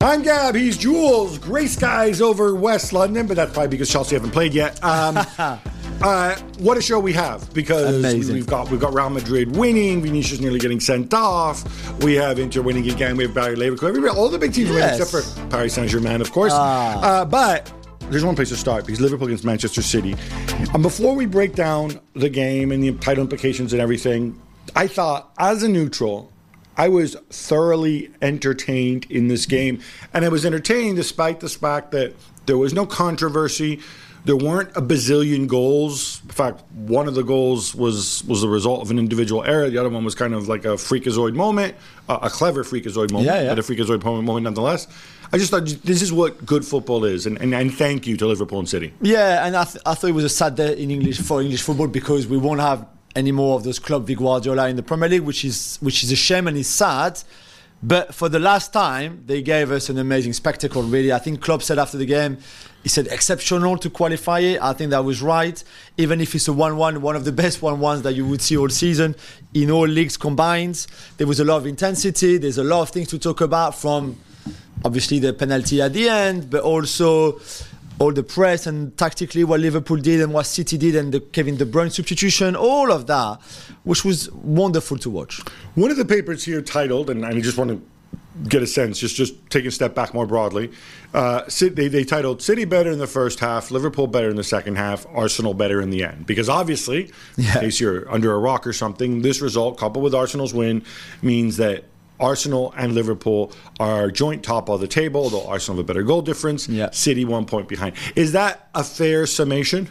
I'm Gab, he's Jules. Grey skies over West London, but that's probably because Chelsea haven't played yet. What a show we have, because we've got Real Madrid winning, Vinicius nearly getting sent off, we have Inter winning again, we have Bayer Leverkusen, all the big teams winning except for Paris Saint-Germain, of course. But there's one place to start, because Liverpool against Manchester City. And before we break down the game and the title implications and everything, I thought, as a neutral, I was thoroughly entertained in this game. And I was entertained despite the fact that there was no controversy. There weren't a bazillion goals. In fact, one of the goals was the result of an individual error. The other one was kind of like a freakazoid moment, a clever freakazoid moment, but a freakazoid moment nonetheless. I just thought this is what good football is, and thank you to Liverpool and City. Yeah, and I thought it was a sad day in English football, because we won't have any more of those Club Vic Guardiola in the Premier League, which is a shame and it's sad. But for the last time, they gave us an amazing spectacle, really. I think Klopp said after the game, he said exceptional to qualify it. I think that was right. Even if it's a 1-1, one of the best 1-1s that you would see all season in all leagues combined. There was a lot of intensity. There's a lot of things to talk about, from obviously the penalty at the end, but also all the press and tactically what Liverpool did and what City did, and the Kevin De Bruyne substitution, all of that, which was wonderful to watch. One of the papers here titled, and I just want to get a sense, just take a step back more broadly, they titled City better in the first half, Liverpool better in the second half, Arsenal better in the end. Because obviously, in case you're under a rock or something, this result, coupled with Arsenal's win, means that Arsenal and Liverpool are joint top of the table, although Arsenal have a better goal difference. City 1 point behind. Is that a fair summation?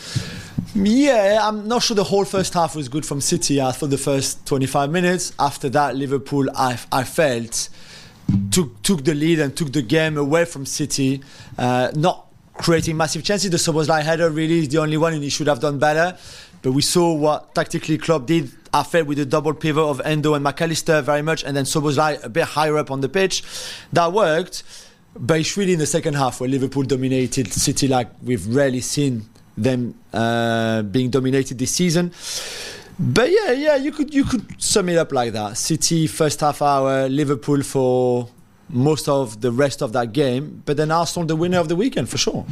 Yeah, I'm not sure the whole first half was good from City. I thought the first 25 minutes. After that, Liverpool, I felt, took the lead and took the game away from City, not creating massive chances. The Szoboszlai header really is the only one, and he should have done better. But we saw what tactically Klopp did. I felt with the double pivot of Endo and McAllister very much, and then Szoboszlai a bit higher up on the pitch. That worked, but it's really in the second half where Liverpool dominated City like we've rarely seen them being dominated this season. But yeah, you could sum it up like that. City first half hour, Liverpool for most of the rest of that game, but then Arsenal the winner of the weekend for sure.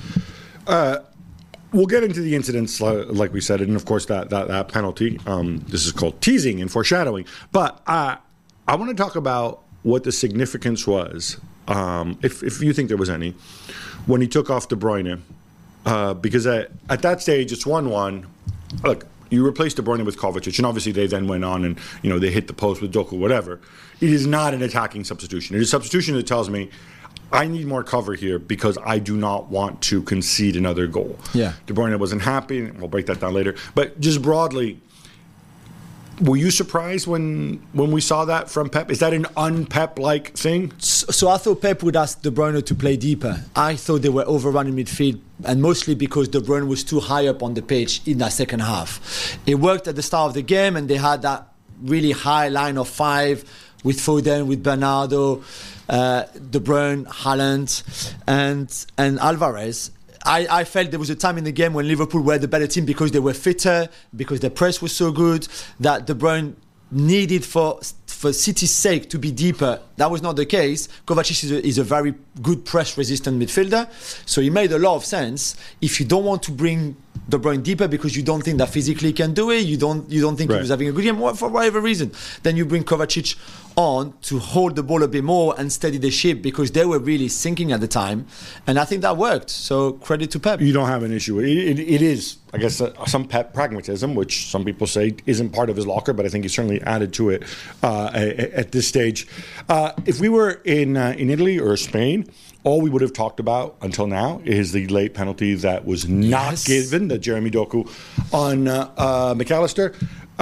We'll get into the incidents, like we said, and of course that penalty. This is called teasing and foreshadowing. But I want to talk about what the significance was, if you think there was any, when he took off De Bruyne. Because at that stage, it's 1-1. Look, you replaced De Bruyne with Kovacic, and obviously they then went on and they hit the post with Doku, whatever. It is not an attacking substitution. It is a substitution that tells me, I need more cover here because I do not want to concede another goal. Yeah. De Bruyne wasn't happy. We'll break that down later. But just broadly, were you surprised when we saw that from Pep? Is that an un-Pep-like thing? So I thought Pep would ask De Bruyne to play deeper. I thought they were overrun in midfield, and mostly because De Bruyne was too high up on the pitch in that second half. It worked at the start of the game, and they had that really high line of five with Foden, with Bernardo, De Bruyne, Haaland, and Alvarez. I felt there was a time in the game when Liverpool were the better team because they were fitter, because their press was so good, that De Bruyne needed for City's sake to be deeper. That was not the case. Kovacic is a very good press-resistant midfielder, so it made a lot of sense. If you don't want to bring De Bruyne deeper because you don't think that physically he can do it, you don't think he was having a good game for whatever reason, then you bring Kovacic on to hold the ball a bit more and steady the ship, because they were really sinking at the time, and I think that worked. So credit to Pep. You don't have an issue with it. It is, I guess, some Pep pragmatism, which some people say isn't part of his locker, but I think he certainly added to it at this stage. If we were in Italy or Spain, all we would have talked about until now is the late penalty that was not given, the Jeremy Doku on McAllister.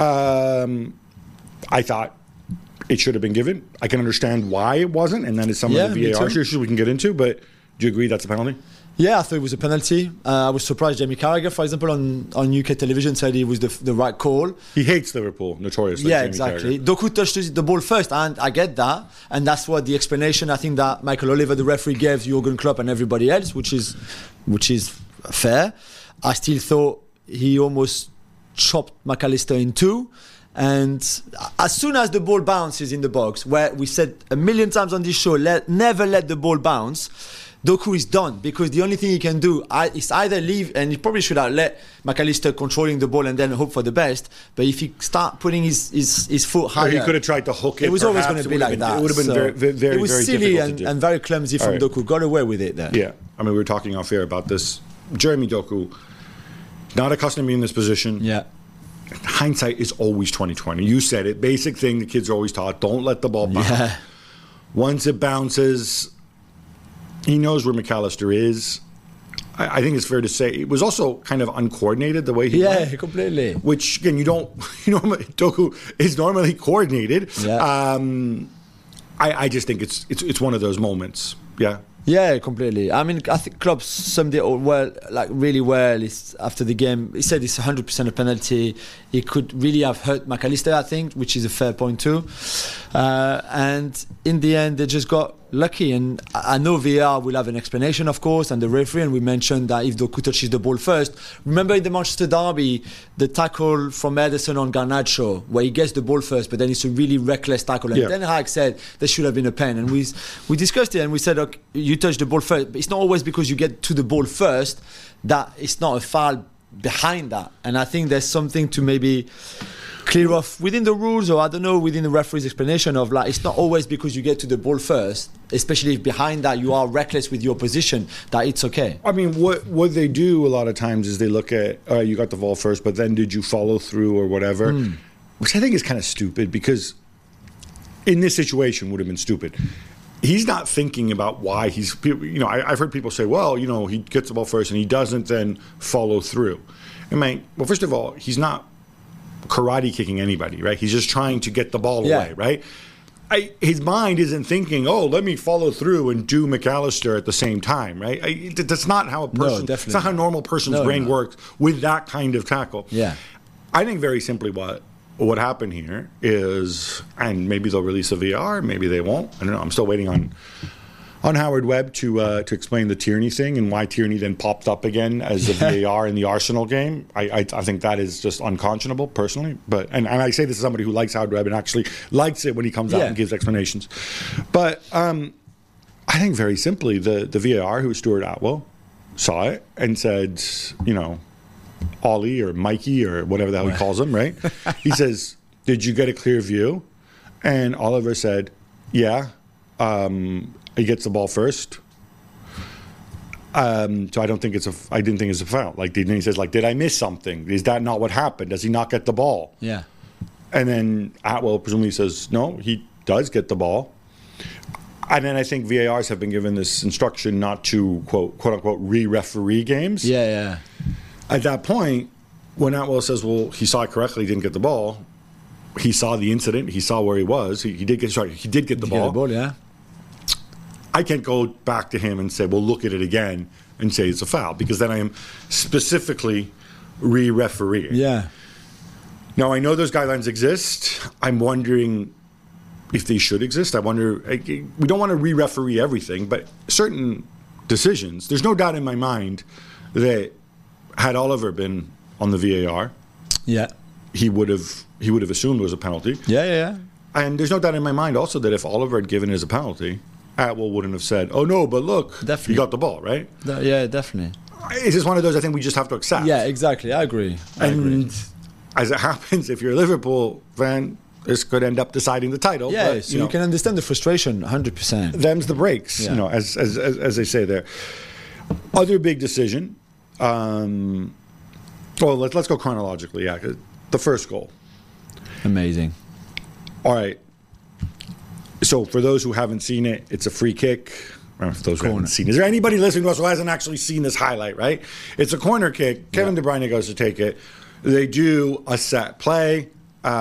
I thought it should have been given. I can understand why it wasn't, and that is some of the VAR issues we can get into, but do you agree that's a penalty? Yeah, I thought it was a penalty. I was surprised Jamie Carragher, for example, on UK television said it was the right call. He hates Liverpool, notoriously. Yeah, exactly. Doku touched the ball first, and I get that. And that's what the explanation I think that Michael Oliver, the referee, gave Jurgen Klopp and everybody else, which is fair. I still thought he almost chopped McAllister in two. And as soon as the ball bounces in the box, where we said a million times on this show, never let the ball bounce, Doku is done, because the only thing he can do is either leave, and he probably should have let McAllister controlling the ball and then hope for the best. But if he start putting his foot higher, he could have tried to hook it. It was always going to be like that. It would have been very, very, very, it was very silly difficult to do. and very clumsy from Doku. Got away with it there. Yeah, I mean, we were talking off air about this. Jeremy Doku, not accustomed to being in this position. Yeah. Hindsight is always 20/20. You said it. Basic thing the kids are always taught: don't let the ball bounce. Yeah. Once it bounces, he knows where McAllister is. I think it's fair to say it was also kind of uncoordinated the way he went. Yeah, completely. Which again, Doku is normally coordinated. Yeah. I just think it's one of those moments. Yeah. Yeah, completely. I mean, I think Klopp summed it well, like really well. After the game, he said it's 100% a penalty. It could really have hurt McAllister, I think, which is a fair point too. And in the end, they just got lucky. And I know VAR will have an explanation, of course, and the referee. And we mentioned that if Doku touches the ball first, remember in the Manchester derby, the tackle from Ederson on Garnacho, where he gets the ball first, but then it's a really reckless tackle. And Ten Hag said there should have been a pen, and we discussed it, and we said, okay, you touch the ball first, but it's not always because you get to the ball first that it's not a foul behind that. And I think there's something to maybe clear off within the rules, or I don't know, within the referee's explanation of, like, it's not always because you get to the ball first, especially if behind that you are reckless with your position, that it's okay. I mean, what they do a lot of times is they look at, you got the ball first, but then did you follow through or whatever, which I think is kind of stupid, because in this situation would have been stupid. He's not thinking about why he's, I've heard people say, well, he gets the ball first and he doesn't then follow through. Well, first of all, he's not karate kicking anybody, right? He's just trying to get the ball away, right? His mind isn't thinking, let me follow through and do McAllister at the same time, right? That's not how a person, it's not how a normal person's brain works with that kind of tackle. Yeah. I think very simply what happened here is, and maybe they'll release a VR, maybe they won't. I don't know. I'm still waiting on Howard Webb to explain the Tierney thing and why Tierney then popped up again as a VAR in the Arsenal game. I think that is just unconscionable, personally. But and I say this as somebody who likes Howard Webb and actually likes it when he comes out and gives explanations. But I think very simply the VAR, who was Stuart Atwell, saw it and said, Ollie or Mikey or whatever the hell he calls him, right? He says, did you get a clear view? And Oliver said, yeah. He gets the ball first. So I didn't think it's a foul. Then he says, did I miss something? Is that not what happened? Does he not get the ball? Yeah. And then Atwell presumably says, no, he does get the ball. And then I think VARs have been given this instruction not to, quote unquote, re-referee games. Yeah. At that point, when Atwell says, well, he saw it correctly, he didn't get the ball, he saw the incident, he saw where he was, he did get the ball. He get the ball, yeah. I can't go back to him and say, well, look at it again and say it's a foul, because then I am specifically re-refereeing. Yeah. Now, I know those guidelines exist. I'm wondering if they should exist. I wonder, we don't want to re-referee everything, but certain decisions, there's no doubt in my mind that had Oliver been on the VAR, he would have assumed it was a penalty. Yeah. And there's no doubt in my mind also that if Oliver had given it as a penalty, Atwell wouldn't have said, oh no, but look, definitely. You got the ball, right? Yeah, definitely. It's just one of those I think we just have to accept. Yeah, exactly. I agree. As it happens, if you're a Liverpool fan, this could end up deciding the title. Yeah, but, so you can understand the frustration 100%. Them's the breaks, as they say there. Other big decision. Well, let's go chronologically. Yeah, the first goal. Amazing. All right. So for those who haven't seen it, it's a free kick. For those who haven't seen it. Is there anybody listening to us who hasn't actually seen this highlight, right? It's a corner kick. Kevin De Bruyne goes to take it. They do a set play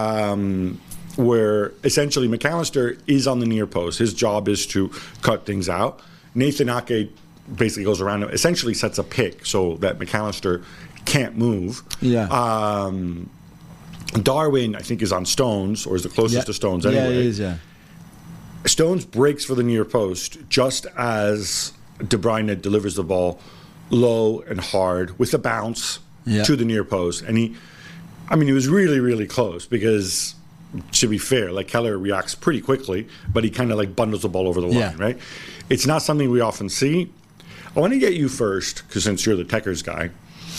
where essentially McAllister is on the near post. His job is to cut things out. Nathan Ake basically goes around him, essentially sets a pick so that McAllister can't move. Yeah. Darwin, I think, is on Stones, or is the closest to Stones anyway. Yeah, he is, yeah. Stones breaks for the near post just as De Bruyne delivers the ball low and hard with a bounce to the near post. And I mean, it was really, really close because, to be fair, like Keller reacts pretty quickly, but he kind of like bundles the ball over the line, right? It's not something we often see. I want to get you first, because since you're the Techers guy,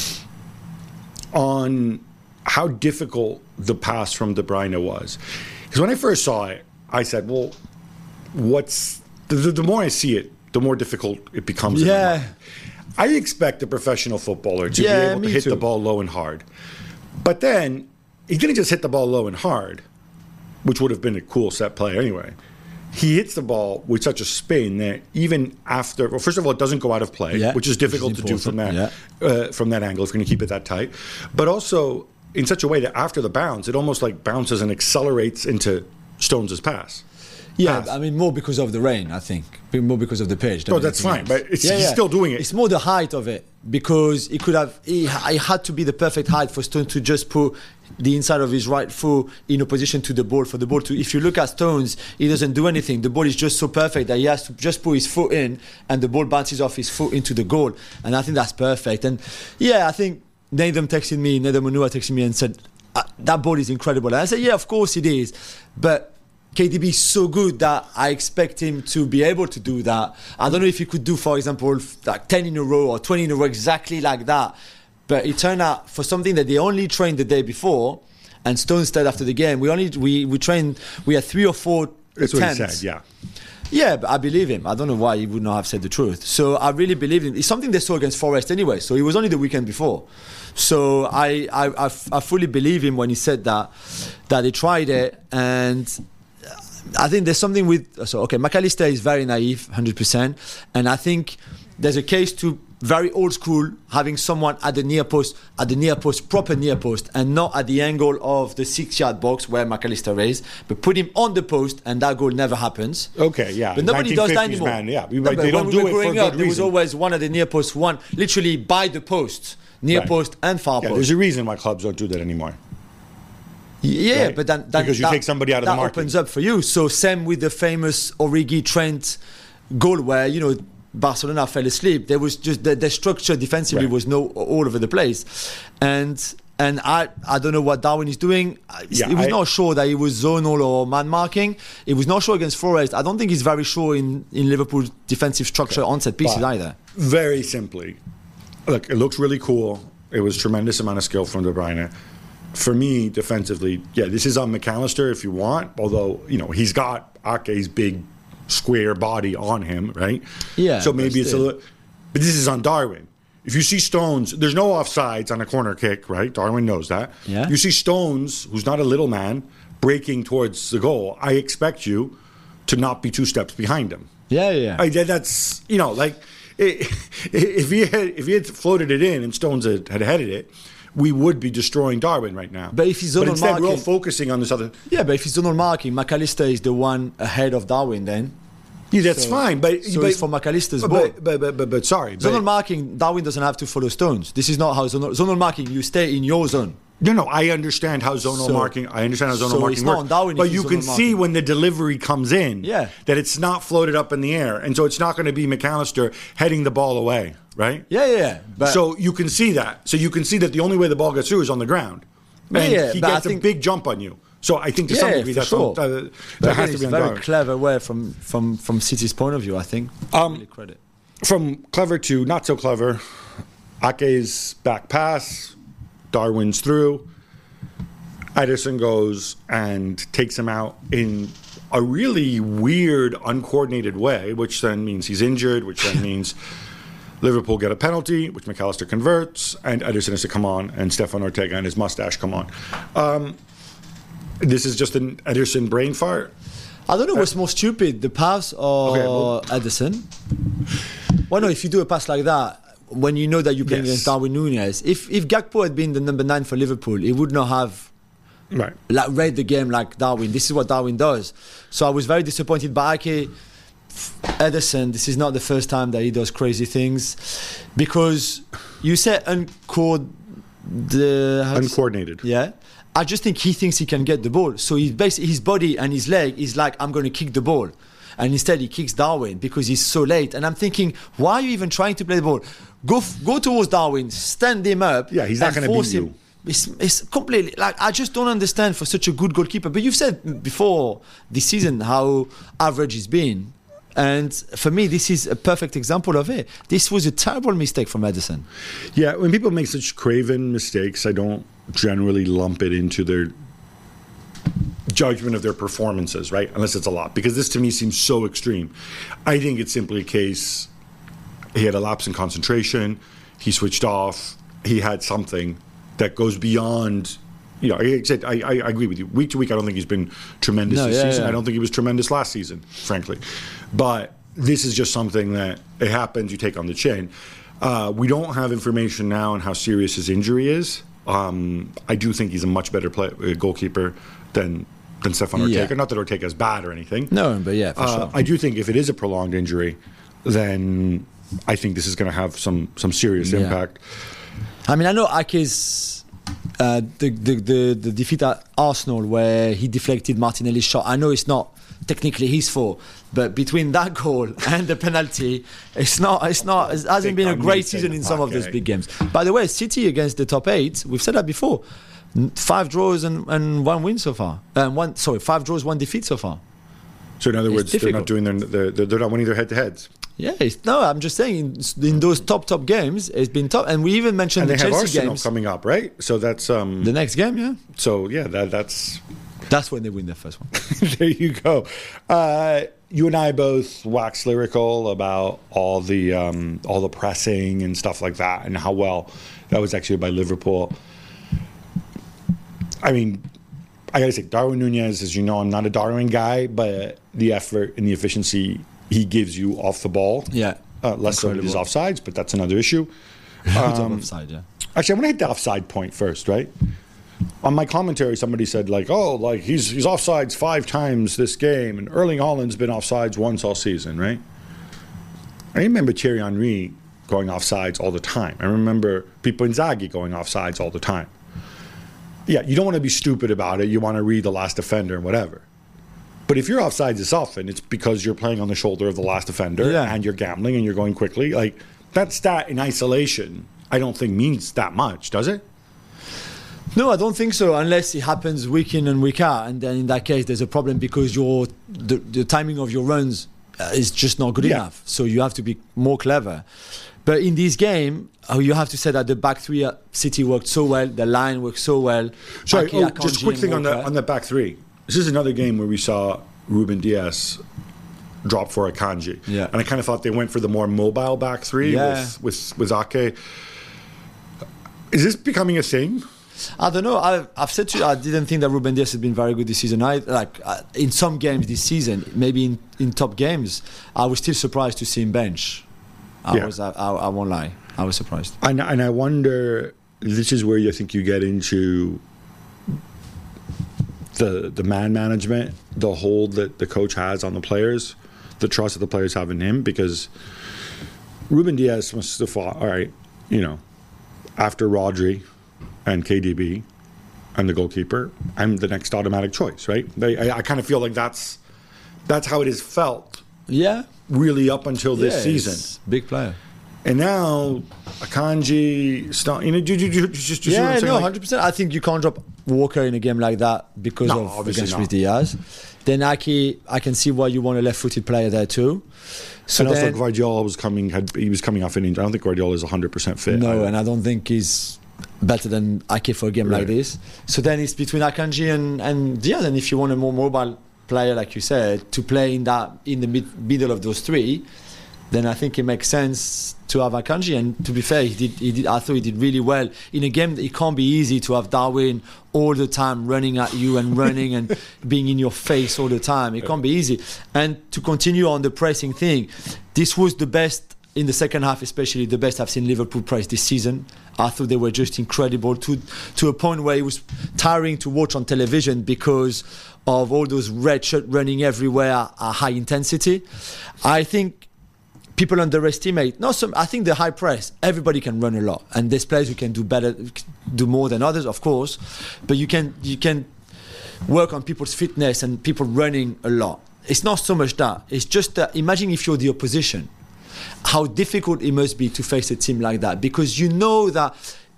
on how difficult the pass from De Bruyne was. Because when I first saw it, I said, well, what's... The more I see it, the more difficult it becomes. Yeah. I expect a professional footballer to be able to hit the ball low and hard. But then, he didn't just hit the ball low and hard, which would have been a cool set play anyway. He hits the ball with such a spin that even after, well, first of all, it doesn't go out of play, which is difficult to do from that angle if you're going to keep it that tight. But also in such a way that after the bounce, it almost like bounces and accelerates into Stones' pass. Yeah, I mean, more because of the rain, I think. More because of the pitch. No, that's fine, but he's still doing it. It's more the height of it, because it had to be the perfect height for Stones to just put the inside of his right foot in opposition to the ball, for the ball to... If you look at Stones, he doesn't do anything. The ball is just so perfect that he has to just put his foot in and the ball bounces off his foot into the goal. And I think that's perfect. And yeah, I think Nathan Manua texted me and said, that ball is incredible. And I said, yeah, of course it is. But KDB is so good that I expect him to be able to do that. I don't know if he could do, for example, like 10 in a row or 20 in a row exactly like that. But it turned out for something that they only trained the day before, and Stones said after the game, we had 3 or 4 That's attempts. what he said, yeah. Yeah, but I believe him. I don't know why he would not have said the truth. So I really believe him. It's something they saw against Forest anyway. So it was only the weekend before. So I fully believe him when he said that they tried it. And I think there's something with... So, okay, McAllister is very naive, 100%. And I think there's a case to very old school, having someone at the near post, proper near post, and not at the angle of the 6-yard box where McAllister is, but put him on the post, and that goal never happens. Okay, yeah. But nobody does that anymore. Man, yeah. They don't do it for a good reason. There was always one at the near post, one literally by the post, near post and far post. There's a reason why clubs don't do that anymore. Yeah, right? but then because you take somebody out of the market. That opens up for you. So same with the famous Origi Trent goal where, Barcelona fell asleep. There was just the structure defensively was all over the place, and I don't know what Darwin is doing. He was not sure that he was zonal or man marking. He was not sure against Forest. I don't think he's very sure in Liverpool's defensive structure on set pieces either. Very simply, look, it looks really cool. It was tremendous amount of skill from De Bruyne. For me, defensively, this is on McAllister if you want. Although he's got Ake's big square body on him, right? Yeah. So maybe it's a little... But this is on Darwin. If you see Stones, there's no offsides on a corner kick, right? Darwin knows that. Yeah. You see Stones, who's not a little man, breaking towards the goal. I expect you to not be 2 steps behind him. Yeah. That's, if he had floated it in and Stones had headed it, we would be destroying Darwin right now. But if he's zonal instead, marking, we're all focusing on this other... Yeah, but if he's zonal marking, McAllister is the one ahead of Darwin then. Yeah, that's fine. But it's for McAllister's ball. But sorry. Zonal marking, Darwin doesn't have to follow Stones. This is not how zonal marking, you stay in your zone. No, I understand how zonal marking works. Not on Darwin, but you can see when the delivery comes in that it's not floated up in the air. And so it's not going to be McAllister heading the ball away, right? Yeah. So you can see that. So you can see that the only way the ball gets through is on the ground. And he gets a big jump on you. So I think to some degree that has to be on Darwin. It's a very clever way from City's point of view, I think. Really credit. From clever to not so clever, Ake's back pass, Darwin's through. Ederson goes and takes him out in a really weird, uncoordinated way, which then means he's injured, which then means Liverpool get a penalty, which McAllister converts, and Ederson has to come on, and Stefan Ortega and his mustache come on. This is just an Ederson brain fart. I don't know what's more stupid, the pass or Ederson. Well, no, if you do a pass like that, when you know that you're playing against Darwin Núñez, if Gakpo had been the number 9 for Liverpool, he would not have read the game like Darwin. This is what Darwin does. So I was very disappointed by Ake. Ederson, this is not the first time that he does crazy things, because you said uncoordinated. Yeah. I just think he thinks he can get the ball. So his body and his leg is like, I'm going to kick the ball. And instead he kicks Darwin because he's so late. And I'm thinking, why are you even trying to play the ball? Go towards Darwin, stand him up. Yeah, he's not going to beat you. it's completely like I just don't understand for such a good goalkeeper. But you've said before this season how average he's been. And for me, this is a perfect example of it. This was a terrible mistake from Ederson. Yeah, when people make such craven mistakes, I don't generally lump it into their judgment of their performances, right? Unless it's a lot. Because this to me seems so extreme. I think it's simply a case, he had a lapse in concentration, he switched off, he had something that goes beyond... You know, I agree with you. Week to week, I don't think he's been tremendous this season. I don't think he was tremendous last season, frankly. But this is just something that it happens, you take on the chin. We don't have information now on how serious his injury is. I do think he's a much better goalkeeper than Stefan Ortega. Not that Ortega is bad or anything. No, but yeah, for sure. I do think if it is a prolonged injury, then I think this is going to have some serious impact. I mean, I know Ake's... the defeat at Arsenal where he deflected Martinelli's shot. I know it's not technically his fault, but between that goal and the penalty, it hasn't been a great season in some of those big games. By the way, City against the top 8, we've said that before, 5 draws and 1 win so far. 5 draws, 1 defeat so far. So in other words, they're not doing they're not winning their head-to-heads. Yeah, I'm just saying in those top games, it's been tough, and we even mentioned the Chelsea games. And they have Arsenal coming up, right? So that's the next game, yeah. So yeah, that's when they win their first one. There you go. You and I both wax lyrical about all the pressing and stuff like that, and how well that was actually by Liverpool. I mean, I gotta say, Darwin Nunez, as you know, I'm not a Darwin guy, but the effort and the efficiency he gives you off the ball. Yeah. Less so with his offsides, but that's another issue. Offside, yeah. Actually, I'm going to hit the offside point first, right? On my commentary, somebody said, like, he's offsides 5 times this game, and Erling Haaland's been offsides once all season, right? I remember Thierry Henry going offsides all the time. I remember Pippo Inzaghi going offsides all the time. Yeah, you don't want to be stupid about it. You want to read the last defender and whatever. But if you're offsides this often, it's because you're playing on the shoulder of the last defender and you're gambling and you're going quickly. Like, that stat in isolation, I don't think means that much, does it? No, I don't think so, unless it happens week in and week out. And then in that case, there's a problem because the timing of your runs is just not good enough. So you have to be more clever. But in this game, you have to say that the back 3 at City worked so well, the line worked so well. Sorry, just a quick thing on the back 3. This is another game where we saw Ruben Dias drop for Akanji. Yeah. And I kind of thought they went for the more mobile back 3 with Ake. Is this becoming a thing? I don't know. I've said to you, I didn't think that Ruben Dias had been very good this season. In some games this season, maybe in top games, I was still surprised to see him bench. I won't lie. I was surprised. And I wonder, this is where I think you get into the man management, the hold that the coach has on the players, the trust that the players have in him, because Ruben Dias must have thought, all right, after Rodri and KDB and the goalkeeper, I'm the next automatic choice, right? I kind of feel like that's how it has felt. Yeah. Really up until this season. Big player. And now Akanji, just 100%. I think you can't drop Walker in a game like that because of against Luis Diaz. Then Ake, I can see why you want a left-footed player there too. So and also Guardiola was coming off an injury. I don't think Guardiola is 100% fit. No, and I don't think he's better than Ake for a game like this. So then it's between Akanji and Diaz. And if you want a more mobile player, like you said, to play in the middle of those 3, then I think it makes sense to have Akanji. And to be fair, he did. I thought he did really well in a game that it can't be easy to have Darwin all the time running at you and running and being in your face all the time. It can't be easy. And to continue on the pressing thing, this was the best in the second half, especially the best I've seen Liverpool press this season. I thought they were just incredible to a point where it was tiring to watch on television because of all those red shirts running everywhere at high intensity. I think people underestimate. I think the high press, everybody can run a lot, and there's players who can do better, do more than others, of course. But you can work on people's fitness and people running a lot. It's not so much that. It's just that imagine if you're the opposition, how difficult it must be to face a team like that, because you know that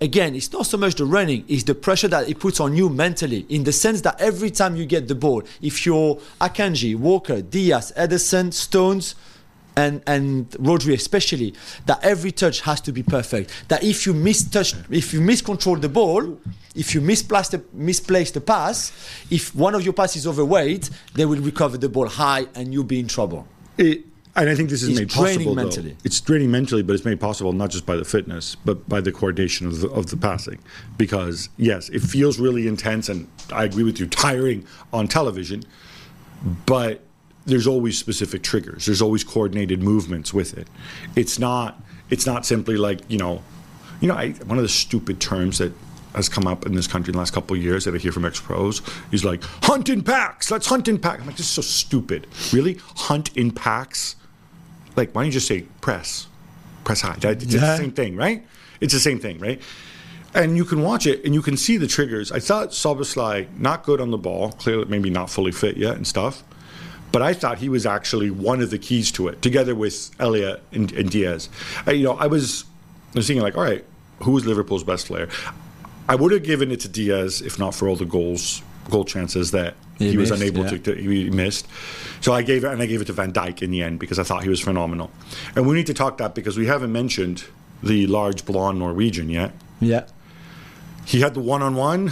again, it's not so much the running, it's the pressure that it puts on you mentally, in the sense that every time you get the ball, if you're Akanji, Walker, Diaz, Ederson, Stones, and Rodri especially, that every touch has to be perfect. That if you miscontrol the ball, if you misplace the pass, if one of your passes is overweight, they will recover the ball high and you'll be in trouble. And I think this is made possible mentally. It's draining mentally, but it's made possible not just by the fitness, but by the coordination of the passing. Because yes, it feels really intense, and I agree with you, tiring on television, but there's always specific triggers. There's always coordinated movements with it. It's not simply like, one of the stupid terms that has come up in this country in the last couple of years that I hear from ex-pros is like, hunt in packs. Let's hunt in packs. I'm like, this is so stupid. Really? Hunt in packs? Like, why don't you just say press high? It's the same thing, right? It's the same thing, right? And you can watch it and you can see the triggers. I thought Szoboszlai, not good on the ball, clearly maybe not fully fit yet and stuff. But I thought he was actually one of the keys to it, together with Elliott and Diaz. I was thinking like, all right, who was Liverpool's best player? I would have given it to Diaz if not for all the goal chances that he was unable to he missed. So I gave it to Van Dijk in the end because I thought he was phenomenal. And we need to talk that because we haven't mentioned the large blonde Norwegian yet. Yeah. He had the one-on-one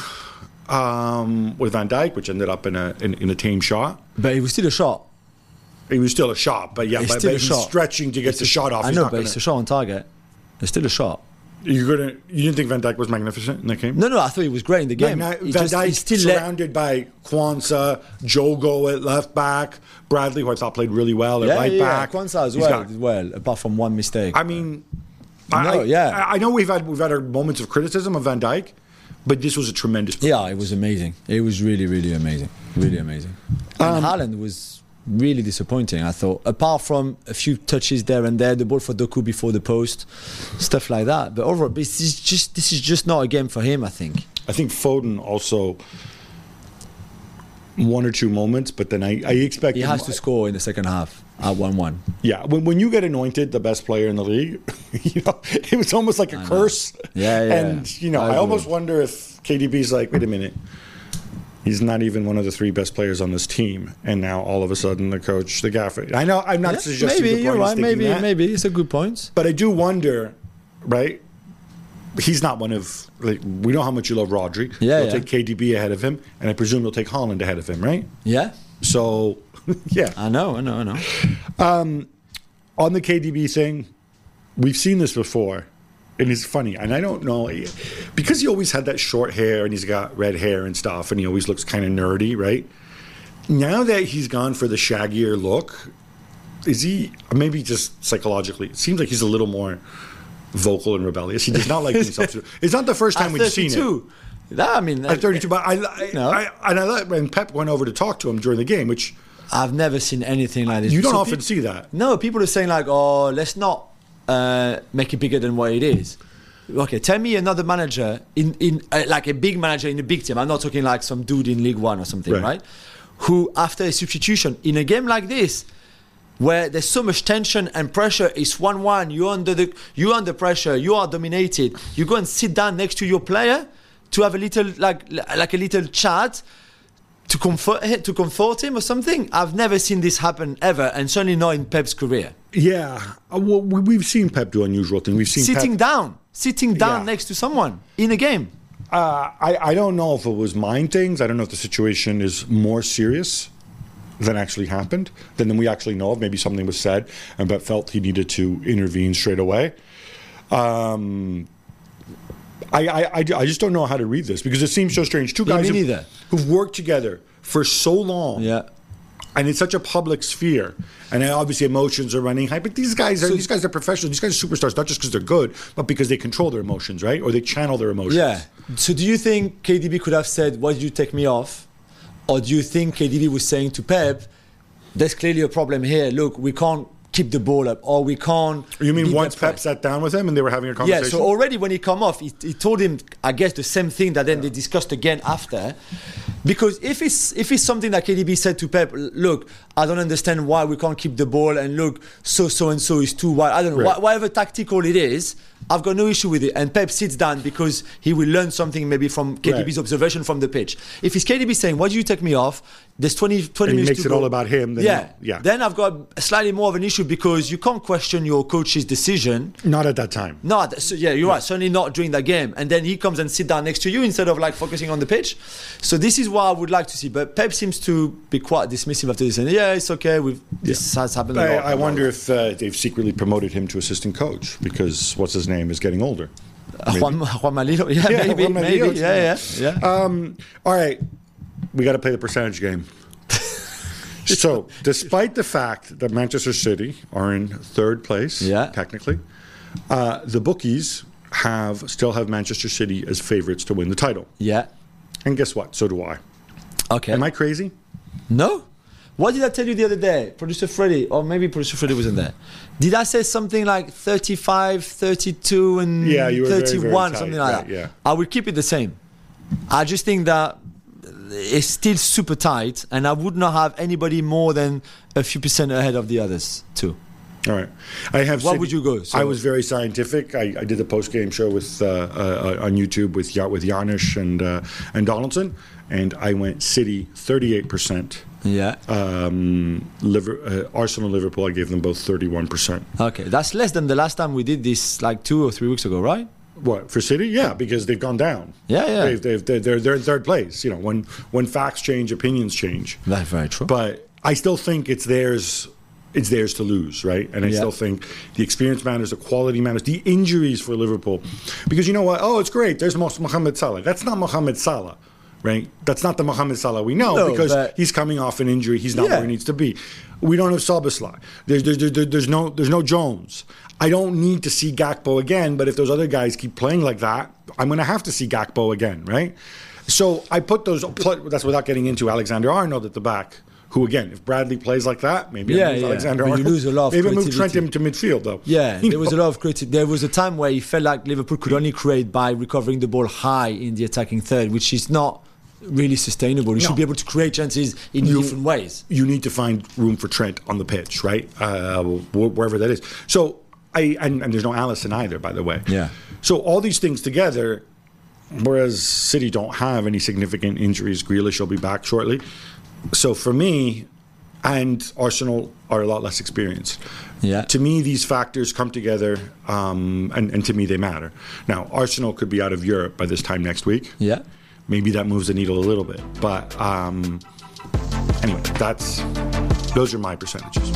with Van Dijk, which ended up in a tame shot. But it was still a shot. It was still a shot, but yeah, but he's stretching to get the shot off. I know, but it's a shot on target. It's still a shot. You didn't think Van Dijk was magnificent in that game? No, I thought he was great in the game. Van Dijk still surrounded by Kwanzaa, Jogo at left back, Bradley, who I thought played really well at right back. Kwanzaa as well, apart from one mistake. I mean, I know we've had our moments of criticism of Van Dijk, but this was a tremendous performance. Yeah, it was amazing. It was really, really amazing. Really amazing. And Haaland was really disappointing, I thought. Apart from a few touches there and there, the ball for Doku before the post, stuff like that. But overall, this is just not a game for him, I think. I think Foden also one or two moments, but then I expect he has to score in the second half at 1-1. Yeah, when you get anointed the best player in the league, it was almost like a curse. Yeah. And I almost wonder if KDB's like, wait a minute, he's not even one of the three best players on this team, and now all of a sudden the coach, the gaffer. I know I'm not suggesting maybe you're right. Maybe it's a good point. But I do wonder, right? He's not one of we know how much you love Rodri. You'll take KDB ahead of him, and I presume you'll take Haaland ahead of him, right? Yeah. So, yeah. I know. On the KDB thing, we've seen this before, and it's funny. And I don't know, because he always had that short hair and he's got red hair and stuff, and he always looks kind of nerdy, right? Now that he's gone for the shaggier look, is he, maybe just psychologically, it seems like he's a little more vocal and rebellious. He does not like himself. It's not the first time we've seen it. At 32, but when Pep went over to talk to him during the game, which I've never seen anything like this. You don't often see that. No, people are saying like, "Oh, let's not make it bigger than what it is." Okay, tell me another manager in like a big manager in a big team. I'm not talking like some dude in League One or something, right? Who after a substitution in a game like this, where there's so much tension and pressure, it's 1-1. You're under pressure. You are dominated. You go and sit down next to your player to have a little like a little chat to comfort him or something. I've never seen this happen ever, and certainly not in Pep's career. Yeah, well, we've seen Pep do unusual things. We've seen sitting down next to someone in a game. I don't know if it was mind things. I don't know if the situation is more serious than actually happened, than we actually know of. Maybe something was said and Pep felt he needed to intervene straight away. I just don't know how to read this because it seems so strange. Two guys who've worked together for so long, and in such a public sphere, and obviously emotions are running high. But these guys are professionals. These guys are superstars, not just because they're good, but because they control their emotions, right? Or they channel their emotions. Yeah. So do you think KDB could have said, "Why did you take me off?" Or do you think KDB was saying to Pep, "There's clearly a problem here. Look, we can't keep the ball up, or we can't..." You mean once Pep sat down with him and they were having a conversation? Yeah, so already when he come off, he told him, I guess, the same thing that then they discussed again after. Because if it's something that KDB said to Pep, look, I don't understand why we can't keep the ball, and look, so and so is too wide. I don't know, Right. whatever tactical it is, I've got no issue with it. And Pep sits down because he will learn something maybe from KDB's observation from the pitch. If it's KDB saying, "Why do you take me off?" There's 20 And he minutes makes to it go. all about him. Then Then I've got slightly more of an issue because you can't question your coach's decision. Not at that time. No, so you're right. Certainly not during that game. And then he comes and sit down next to you instead of like focusing on the pitch. So this is what I would like to see. But Pep seems to be quite dismissive after this. And yeah, it's okay. This has happened a lot. I wonder if they've secretly promoted him to assistant coach because what's his name is getting older. Juan Malillo. Yeah, maybe. Juan Malillo. Yeah. All right, we got to play the percentage game. So, despite the fact that Manchester City are in third place, technically, the bookies still have Manchester City as favourites to win the title. Yeah. And guess what? So do I. Okay. Am I crazy? No. What did I tell you the other day? Producer Freddie, or maybe Producer Freddie wasn't there. Did I say something like 35, 32, and you were 31, very, very tight, something like that? Yeah. I would keep it the same. I just think that it's still super tight, and I would not have anybody more than a few percent ahead of the others too. All right. What would you go? I was very scientific. I did the post-game show with on YouTube with Janusz and Donaldson, and I went City 38%. Yeah. Arsenal, Liverpool, I gave them both 31%. Okay, that's less than the last time we did this, like 2 or 3 weeks ago, right? What, for City? Yeah, because they've gone down. Yeah. They're in third place. You know, when facts change, opinions change. That's very true. But I still think it's theirs to lose, right? And I still think the experience matters, the quality matters, the injuries for Liverpool. Because you know what? Oh, it's great. There's Mohamed Salah. That's not Mohamed Salah, right? That's not the Mohamed Salah we know because he's coming off an injury. He's not where he needs to be. We don't have Szoboszlai. There's no Jones. I don't need to see Gakpo again, but if those other guys keep playing like that, I'm going to have to see Gakpo again, right? So I put those, that's without getting into Alexander-Arnold at the back, who again, if Bradley plays like that, maybe I move Alexander-Arnold. You lose a lot of maybe move Trent into midfield, though. Yeah, there was a lot of creativity. There was a time where he felt like Liverpool could only create by recovering the ball high in the attacking third, which is not really sustainable. You should be able to create chances in different ways. You need to find room for Trent on the pitch, right? Wherever that is. So, and there's no Alisson either, by the way. Yeah. So all these things together, whereas City don't have any significant injuries, Grealish will be back shortly. So for me, and Arsenal are a lot less experienced. Yeah. To me, these factors come together, and to me, they matter. Now, Arsenal could be out of Europe by this time next week. Yeah. Maybe that moves the needle a little bit. But anyway, those are my percentages.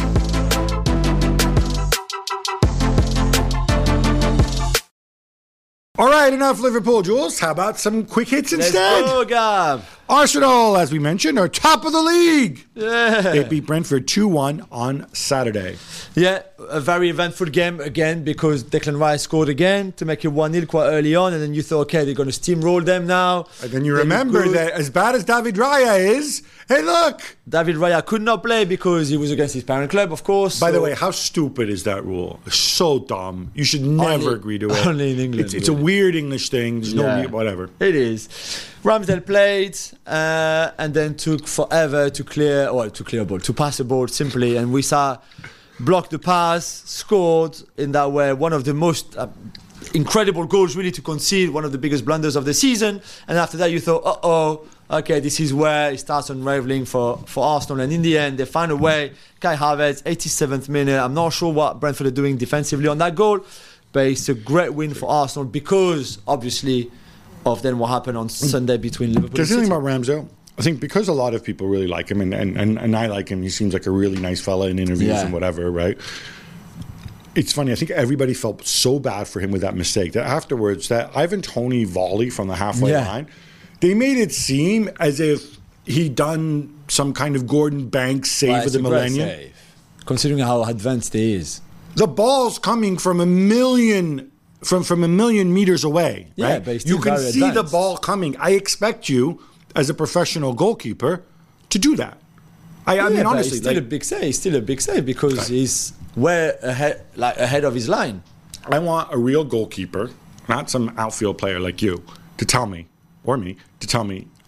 All right, enough Liverpool, Jules. How about some quick hits instead? Let's go, Gab. Arsenal, as we mentioned, are top of the league. Yeah. They beat Brentford 2-1 on Saturday. Yeah, a very eventful game again because Declan Rice scored again to make it 1-0 quite early on, and then you thought, okay, they're going to steamroll them now. And then you remember that as bad as David Raya is, hey, look. David Raya could not play because he was against his parent club, of course. By the way, how stupid is that rule? It's so dumb. You should never agree to it. Only in England. It's a weird English thing. There's no whatever. It is. Ramsdale played and then took forever to pass the ball simply, and Wissa blocked the pass, scored in that way. One of the most incredible goals really to concede, one of the biggest blunders of the season. And after that you thought, okay, this is where it starts unraveling for Arsenal. And in the end, they find a way. Kai Havertz, 87th minute. I'm not sure what Brentford are doing defensively on that goal, but it's a great win for Arsenal because, obviously, of then what happened on Sunday between Liverpool and City. There's something about Ramsdale. I think because a lot of people really like him, and I like him, he seems like a really nice fella in interviews and whatever, right? It's funny, I think everybody felt so bad for him with that mistake that afterwards, that Ivan Toney volley from the halfway line, they made it seem as if he'd done some kind of Gordon Banks save of the millennium. Save, considering how advanced he is. The ball's coming from a million meters away, right? But you can see the ball coming. I expect you, as a professional goalkeeper, to do that. I mean, honestly, it's still a big save. It's still a big save because he's way ahead of his line. I want a real goalkeeper, not some outfield player like you, to tell me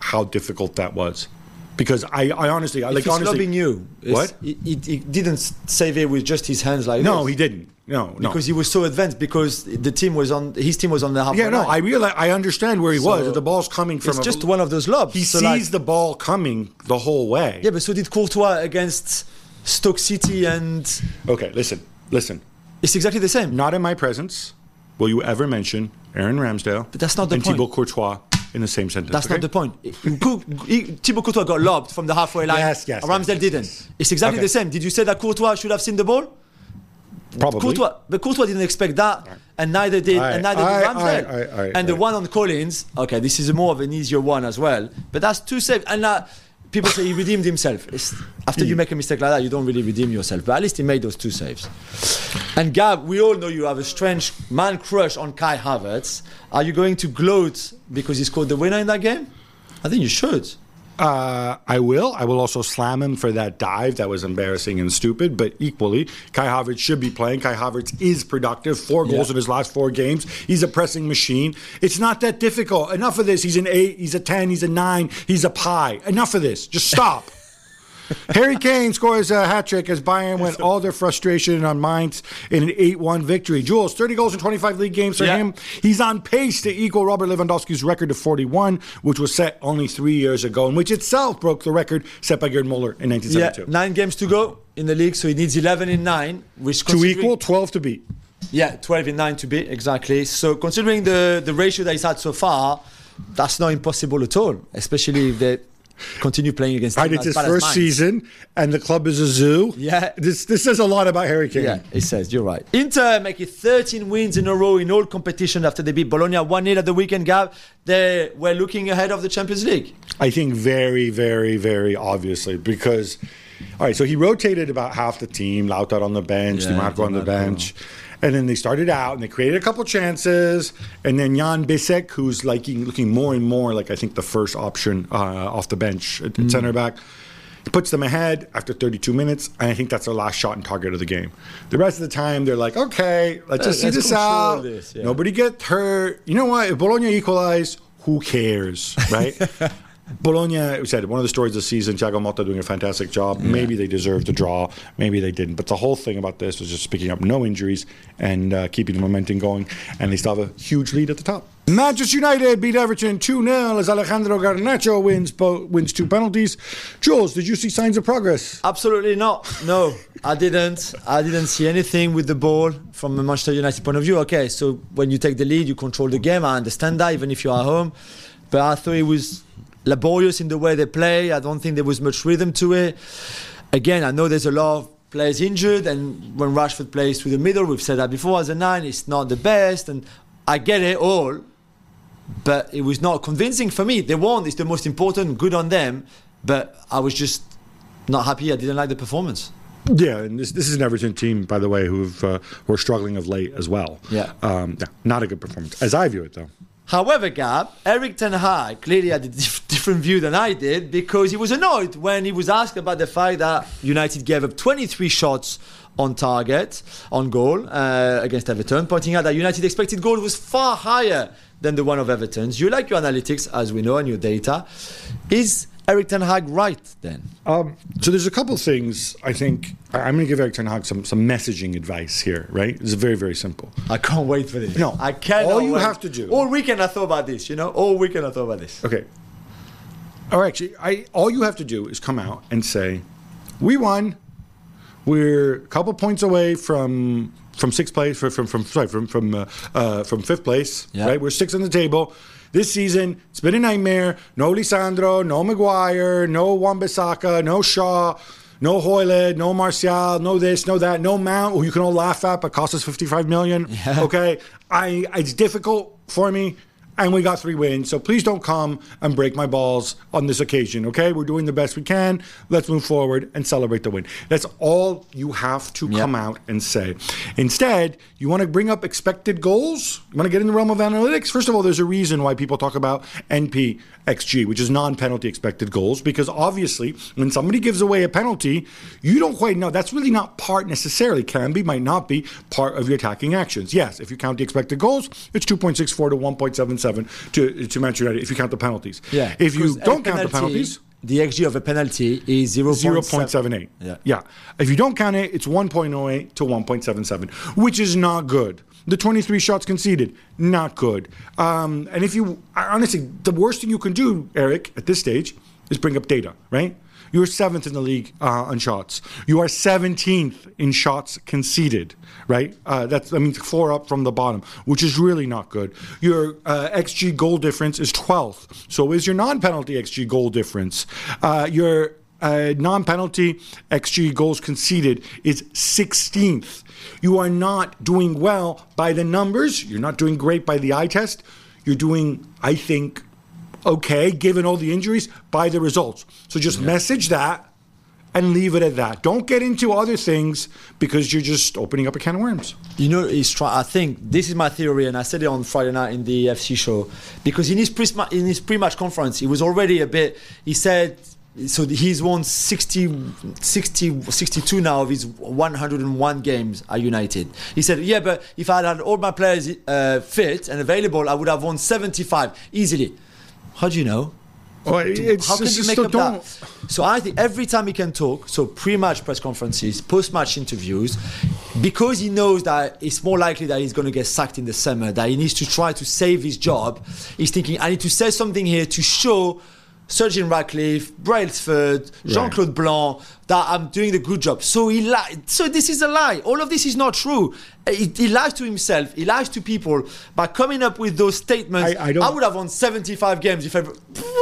how difficult that was. Because I honestly, if he's lobbing you, what? He didn't save it with just his hands like no, this. he didn't. No, because he was so advanced. Because his team was on the half. Yeah, no, I understand where he was. The ball's coming from. It's just one of those lobs. He sees the ball coming the whole way. Yeah, but so did Courtois against Stoke City and. Okay, listen. It's exactly the same. Not in my presence will you ever mention Aaron Ramsdale but that's not the and point. Thibaut Courtois in the same sentence. That's not the point. Thibaut Courtois got lobbed from the halfway line. Yes. Ramsdale didn't. It's exactly the same. Did you say that Courtois should have seen the ball? Probably. Courtois didn't expect that, and neither did Ramsdale. And the one on Collins, okay, this is more of an easier one as well. But that's two saves. And people say he redeemed himself. After you make a mistake like that, you don't really redeem yourself. But at least he made those two saves. And Gab, we all know you have a strange man crush on Kai Havertz. Are you going to gloat because he scored the winner in that game? I think you should. I will. I will also slam him for that dive that was embarrassing and stupid. But equally, Kai Havertz should be playing. Kai Havertz is productive. 4 goals in his last 4 games. He's a pressing machine. It's not that difficult. Enough of this. He's an 8. He's a 10. He's a 9. He's a pie. Enough of this. Just stop. Harry Kane scores a hat-trick as Bayern went all their frustration on Mainz in an 8-1 victory. Jules, 30 goals in 25 league games for him. He's on pace to equal Robert Lewandowski's record of 41, which was set only 3 years ago, and which itself broke the record set by Gerd Muller in 1972. Yeah, 9 games to go in the league, so he needs 11 in 9. Which to equal, 12 to beat. Yeah, 12 in 9 to beat, exactly. So considering the ratio that he's had so far, that's not impossible at all, especially if they continue playing against it's his first season and the club is a zoo. Yeah, this says a lot about Harry Kane. Yeah, it says, you're right. Inter make it 13 wins in a row in all competition after they beat Bologna 1-0 at the weekend. Gab, they were looking ahead of the Champions League. I think very, very, very obviously, because all right, so he rotated about half the team. Lautaro on the bench, Di Marco on the bench. And then they started out and they created a couple chances. And then Jan Bisek, who's looking more and more like I think the first option off the bench at center back, he puts them ahead after 32 minutes. And I think that's their last shot and target of the game. The rest of the time, they're like, okay, let's just see this out. Nobody get hurt. You know what? If Bologna equalize, who cares, right? Bologna, we said, one of the stories this season, Thiago Motta doing a fantastic job. Yeah. Maybe they deserved a draw. Maybe they didn't. But the whole thing about this was just picking up no injuries and keeping the momentum going. And they still have a huge lead at the top. Manchester United beat Everton 2-0 as Alejandro Garnacho wins 2 penalties. Jules, did you see signs of progress? Absolutely not. No, I didn't see anything with the ball from a Manchester United point of view. Okay, so when you take the lead, you control the game. I understand that, even if you're at home. But I thought it was laborious in the way they play. I don't think there was much rhythm to it. Again, I know there's a lot of players injured, and when Rashford plays through the middle, we've said that before, as a 9, it's not the best, and I get it all, but it was not convincing for me. They won, it's the most important, good on them, but I was just not happy. I didn't like the performance. Yeah, and this is an Everton team, by the way, who are struggling of late as well. Yeah. Not a good performance, as I view it, though. However, Gab, Erik ten Hag clearly had a different view than I did, because he was annoyed when he was asked about the fact that United gave up 23 shots on target, on goal, against Everton, pointing out that United expected goal was far higher than the one of Everton's. You like your analytics, as we know, and your data. Is Erik ten Hag right, then? So there's a couple things, I think. I'm going to give Erik ten Hag some messaging advice here, right? It's very, very simple. I can't wait for this. No, I cannot all you wait. have to do. All weekend I thought about this, All weekend I thought about this. Okay. Or actually, all you have to do is come out and say, we won. We're a couple points away from 6th place, from 5th place, right? We're 6th on the table. This season, it's been a nightmare. No Lisandro, no Maguire, no Wan-Bissaka, no Shaw, no Højlund, no Martial, no this, no that, no Mount, who you can all laugh at, but cost us 55 million. Yeah. Okay? It's difficult for me, and we got 3 wins. So please don't come and break my balls on this occasion, okay? We're doing the best we can. Let's move forward and celebrate the win. That's all you have to come out and say. Instead, you want to bring up expected goals? You want to get in the realm of analytics? First of all, there's a reason why people talk about NP-XG, which is non-penalty expected goals, because obviously when somebody gives away a penalty, you don't quite know. That's really not part necessarily, can be, might not be part of your attacking actions. Yes, if you count the expected goals, it's 2.64 to 1.77. 1.77 to Manchester United if you count the penalties. Yeah. If you don't count the penalties, the XG of a penalty is 0.78. Yeah. If you don't count it, it's 1.08 to 1.77, which is not good. The 23 shots conceded, not good. And if you, honestly, the worst thing you can do, Eric, at this stage, is bring up data, right? You're 7th in the league on shots. You are 17th in shots conceded, right? That's 4 up from the bottom, which is really not good. Your XG goal difference is 12th. So is your non-penalty XG goal difference. Your non-penalty XG goals conceded is 16th. You are not doing well by the numbers. You're not doing great by the eye test. You're doing, I think, okay, given all the injuries, by the results. So just message that and leave it at that. Don't get into other things because you're just opening up a can of worms. You know, I think this is my theory, and I said it on Friday night in the FC show, because in his pre-match conference, he was already a bit, he said, so he's won 62 now of his 101 games at United. He said, yeah, but if I had all my players fit and available, I would have won 75 easily. How do you know? How can you make up that? So I think every time he can talk, so pre-match press conferences, post-match interviews, because he knows that it's more likely that he's going to get sacked in the summer, that he needs to try to save his job, he's thinking, I need to say something here to show Sir Jim Ratcliffe, Brailsford, Jean-Claude Blanc, that I'm doing the good job. So he lied. So this is a lie. All of this is not true. He lies to himself. He lies to people by coming up with those statements. I would have won 75 games if ever.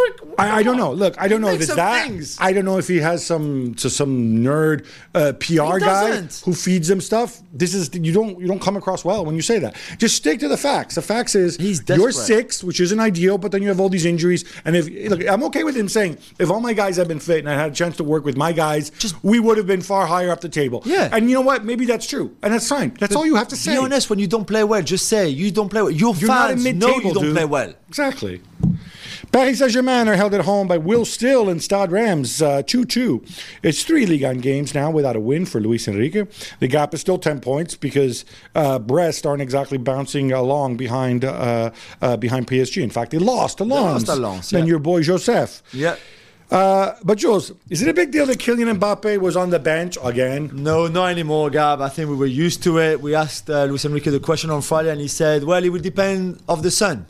I don't know. Look, I don't know if it's that. I don't know if he has some nerd PR guy who feeds him stuff. This is you don't come across well when you say that. Just stick to the facts. The facts is you're 6th, which isn't ideal, but then you have all these injuries. And I'm okay with him saying if all my guys had been fit and I had a chance to work with my guys, we would have been far higher up the table. Yeah. And you know what? Maybe that's true, and that's fine. That's all you have to say. Be honest. When you don't play well, just say you don't play well. Your fans know you don't play well. Exactly. Paris Saint-Germain are held at home by Will Still and Stade Reims 2-2. It's 3 Ligue 1 games now without a win for Luis Enrique. The gap is still 10 points because Brest aren't exactly bouncing along behind PSG. In fact, they lost to Lens. And your boy Joseph. Yeah. But Jules, is it a big deal that Kylian Mbappe was on the bench again? No, not anymore, Gab. I think we were used to it. We asked Luis Enrique the question on Friday, and he said, well, it will depend of the sun.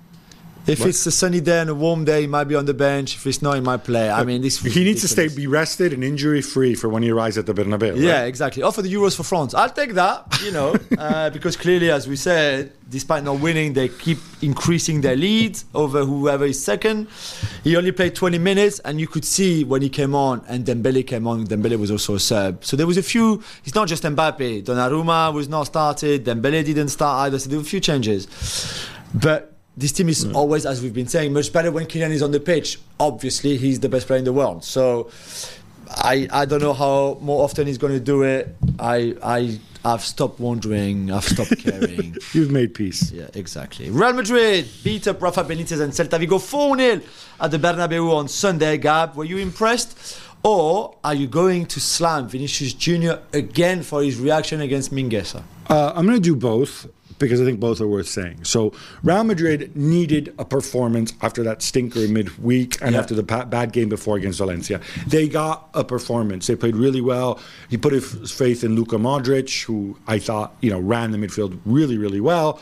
If it's a sunny day and a warm day, he might be on the bench. If it's not, he might play. I mean, he needs to be rested and injury-free for when he arrives at the Bernabeu. Yeah, right? exactly. For the Euros for France. I'll take that, because clearly, as we said, despite not winning, they keep increasing their lead over whoever is second. He only played 20 minutes, and you could see when he came on, and Dembele came on. Dembele was also a sub. So there was a few. It's not just Mbappe. Donnarumma was not started. Dembele didn't start either. So there were a few changes. But this team is always, as we've been saying, much better when Kylian is on the pitch. Obviously, he's the best player in the world. So I don't know how more often he's going to do it. I've stopped wondering. I've stopped caring. You've made peace. Yeah, exactly. Real Madrid beat up Rafa Benitez and Celta Vigo 4-0 at the Bernabeu on Sunday. Gab, were you impressed? Or are you going to slam Vinicius Jr. again for his reaction against Mingueza? I'm going to do both, because I think both are worth saying. So Real Madrid needed a performance after that stinker in midweek and after the bad game before against Valencia. They got a performance. They played really well. He put his faith in Luka Modric, who I thought ran the midfield really, really well.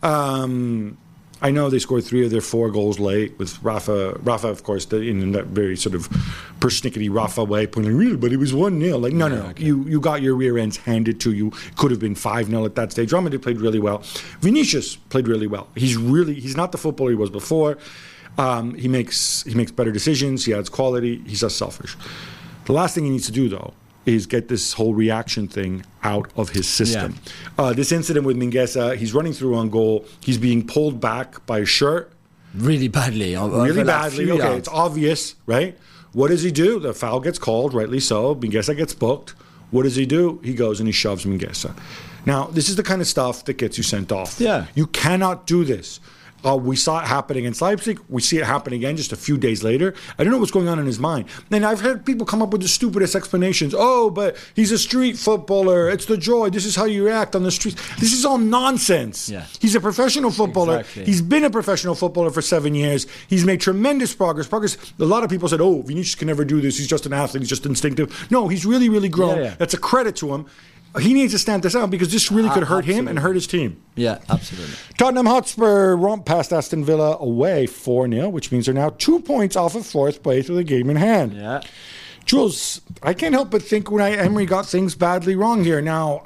I know they scored 3 of their 4 goals late with Rafa, of course, in that very sort of persnickety Rafa way, pointing, really, but it was 1-0. Like, no. Okay. You got your rear ends handed to you. Could have been 5-0 at that stage. Real Madrid played really well. Vinicius played really well. He's not the footballer he was before. He makes better decisions. He adds quality. He's just selfish. The last thing he needs to do, though, is get this whole reaction thing out of his system. Yeah. This incident with Mingueza, he's running through on goal. He's being pulled back by his shirt. Really badly. Really badly. Okay, it's obvious, right? What does he do? The foul gets called, rightly so. Mingueza gets booked. What does he do? He goes and he shoves Mingueza. Now, this is the kind of stuff that gets you sent off. Yeah. You cannot do this. We saw it happen against Leipzig. We see it happen again just a few days later. I don't know what's going on in his mind. And I've heard people come up with the stupidest explanations. Oh, but he's a street footballer. It's the joy. This is how you react on the streets. This is all nonsense. Yeah. He's a professional footballer. Exactly. He's been a professional footballer for 7 years. He's made tremendous progress. A lot of people said, oh, Vinicius can never do this. He's just an athlete. He's just instinctive. No, he's really, really grown. Yeah. That's a credit to him. He needs to stand this out because this really could hurt him and hurt his team. Yeah, absolutely. Tottenham Hotspur romp past Aston Villa away 4-0, which means they're now 2 points off of fourth place with a game in hand. Yeah. Jules, I can't help but think Unai Emery got things badly wrong here. Now,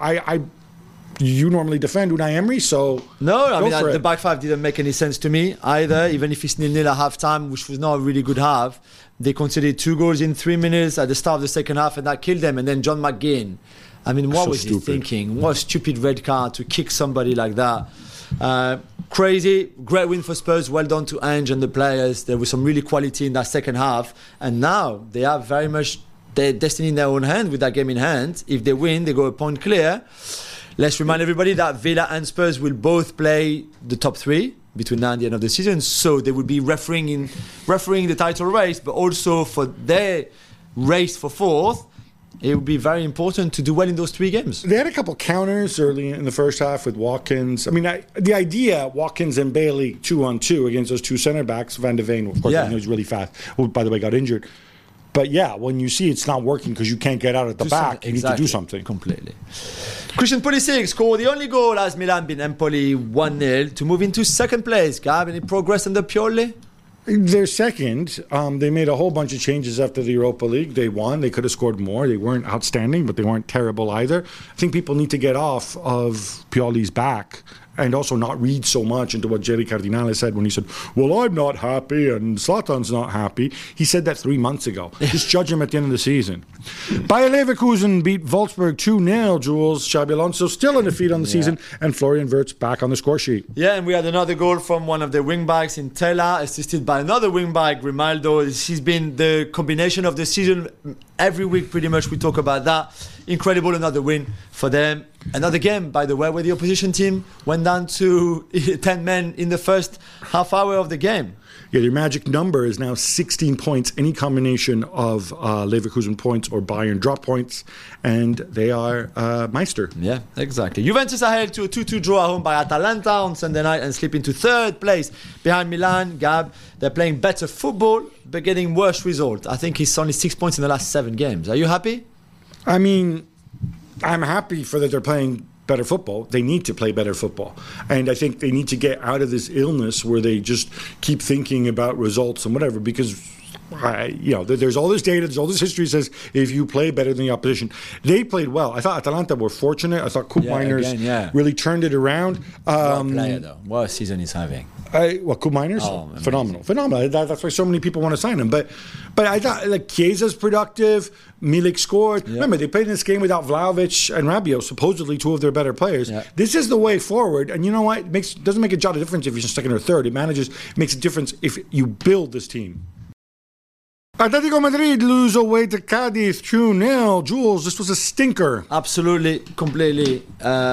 you normally defend Unai Emery, so the back five didn't make any sense to me either, even if it's 0-0 at half-time, which was not a really good half. They conceded 2 goals in 3 minutes at the start of the second half, and that killed them. And then John McGinn, I mean, what was he thinking? What a stupid red card to kick somebody like that. Crazy. Great win for Spurs. Well done to Ange and the players. There was some really quality in that second half. And now they have very much their destiny in their own hand with that game in hand. If they win, they go a point clear. Let's remind everybody that Villa and Spurs will both play the top 3 between now and the end of the season. So they will be refereeing the title race, but also for their race for fourth, it would be very important to do well in those 3 games. They had a couple counters early in the first half with Watkins. I mean, the idea, Watkins and Bailey 2-on-2 against those 2 center backs, Van de Ven, of course, I know he's really fast, who, by the way, got injured. But yeah, when you see it's not working because you can't get out at the back, you need to do something. Completely. Christian Pulisic scored the only goal as Milan beat Empoli 1-0 to move into second place. Gab, any progress under Pioli? They're second. They made a whole bunch of changes after the Europa League. They won. They could have scored more. They weren't outstanding, but they weren't terrible either. I think people need to get off of Pioli's back and also not read so much into what Jerry Cardinale said when he said, well, I'm not happy and Zlatan's not happy. He said that 3 months ago. Just judge him at the end of the season. Bayer Leverkusen beat Wolfsburg 2-0, Jules. Xabi Alonso still undefeated on the season, and Florian Wirtz back on the score sheet. Yeah, and we had another goal from one of the wing-backs in Tella, assisted by another wing-back, Grimaldo. He's been the combination of the season. Every week, pretty much, we talk about that. Incredible, another win for them. Another game, by the way, where the opposition team went down to 10 men in the first half hour of the game. Yeah, their magic number is now 16 points, any combination of Leverkusen points or Bayern drop points, and they are Meister. Yeah, exactly. Juventus are held to a 2-2 draw at home by Atalanta on Sunday night and slip into third place behind Milan. Gab, they're playing better football, but getting worse results. I think it's only 6 points in the last 7 games. Are you happy? I mean, I'm happy for that they're playing better football. They need to play better football. And I think they need to get out of this illness where they just keep thinking about results and whatever, because there's all this data, there's all this history says if you play better than the opposition. They played well. I thought Atalanta were fortunate. I thought Koop Miners really turned it around. What player, though? What a season he's having. Koop Miners? Oh, phenomenal. That's why so many people want to sign him. But I thought Chiesa's productive. Milik scored. Yeah. Remember, they played in this game without Vlahovic and Rabiot, supposedly 2 of their better players. Yeah. This is the way forward. And you know what? It doesn't make a jot of difference if you're second or third. It makes a difference if you build this team. Atletico Madrid lose away to Cadiz 2-0. Jules, this was a stinker. Absolutely, completely.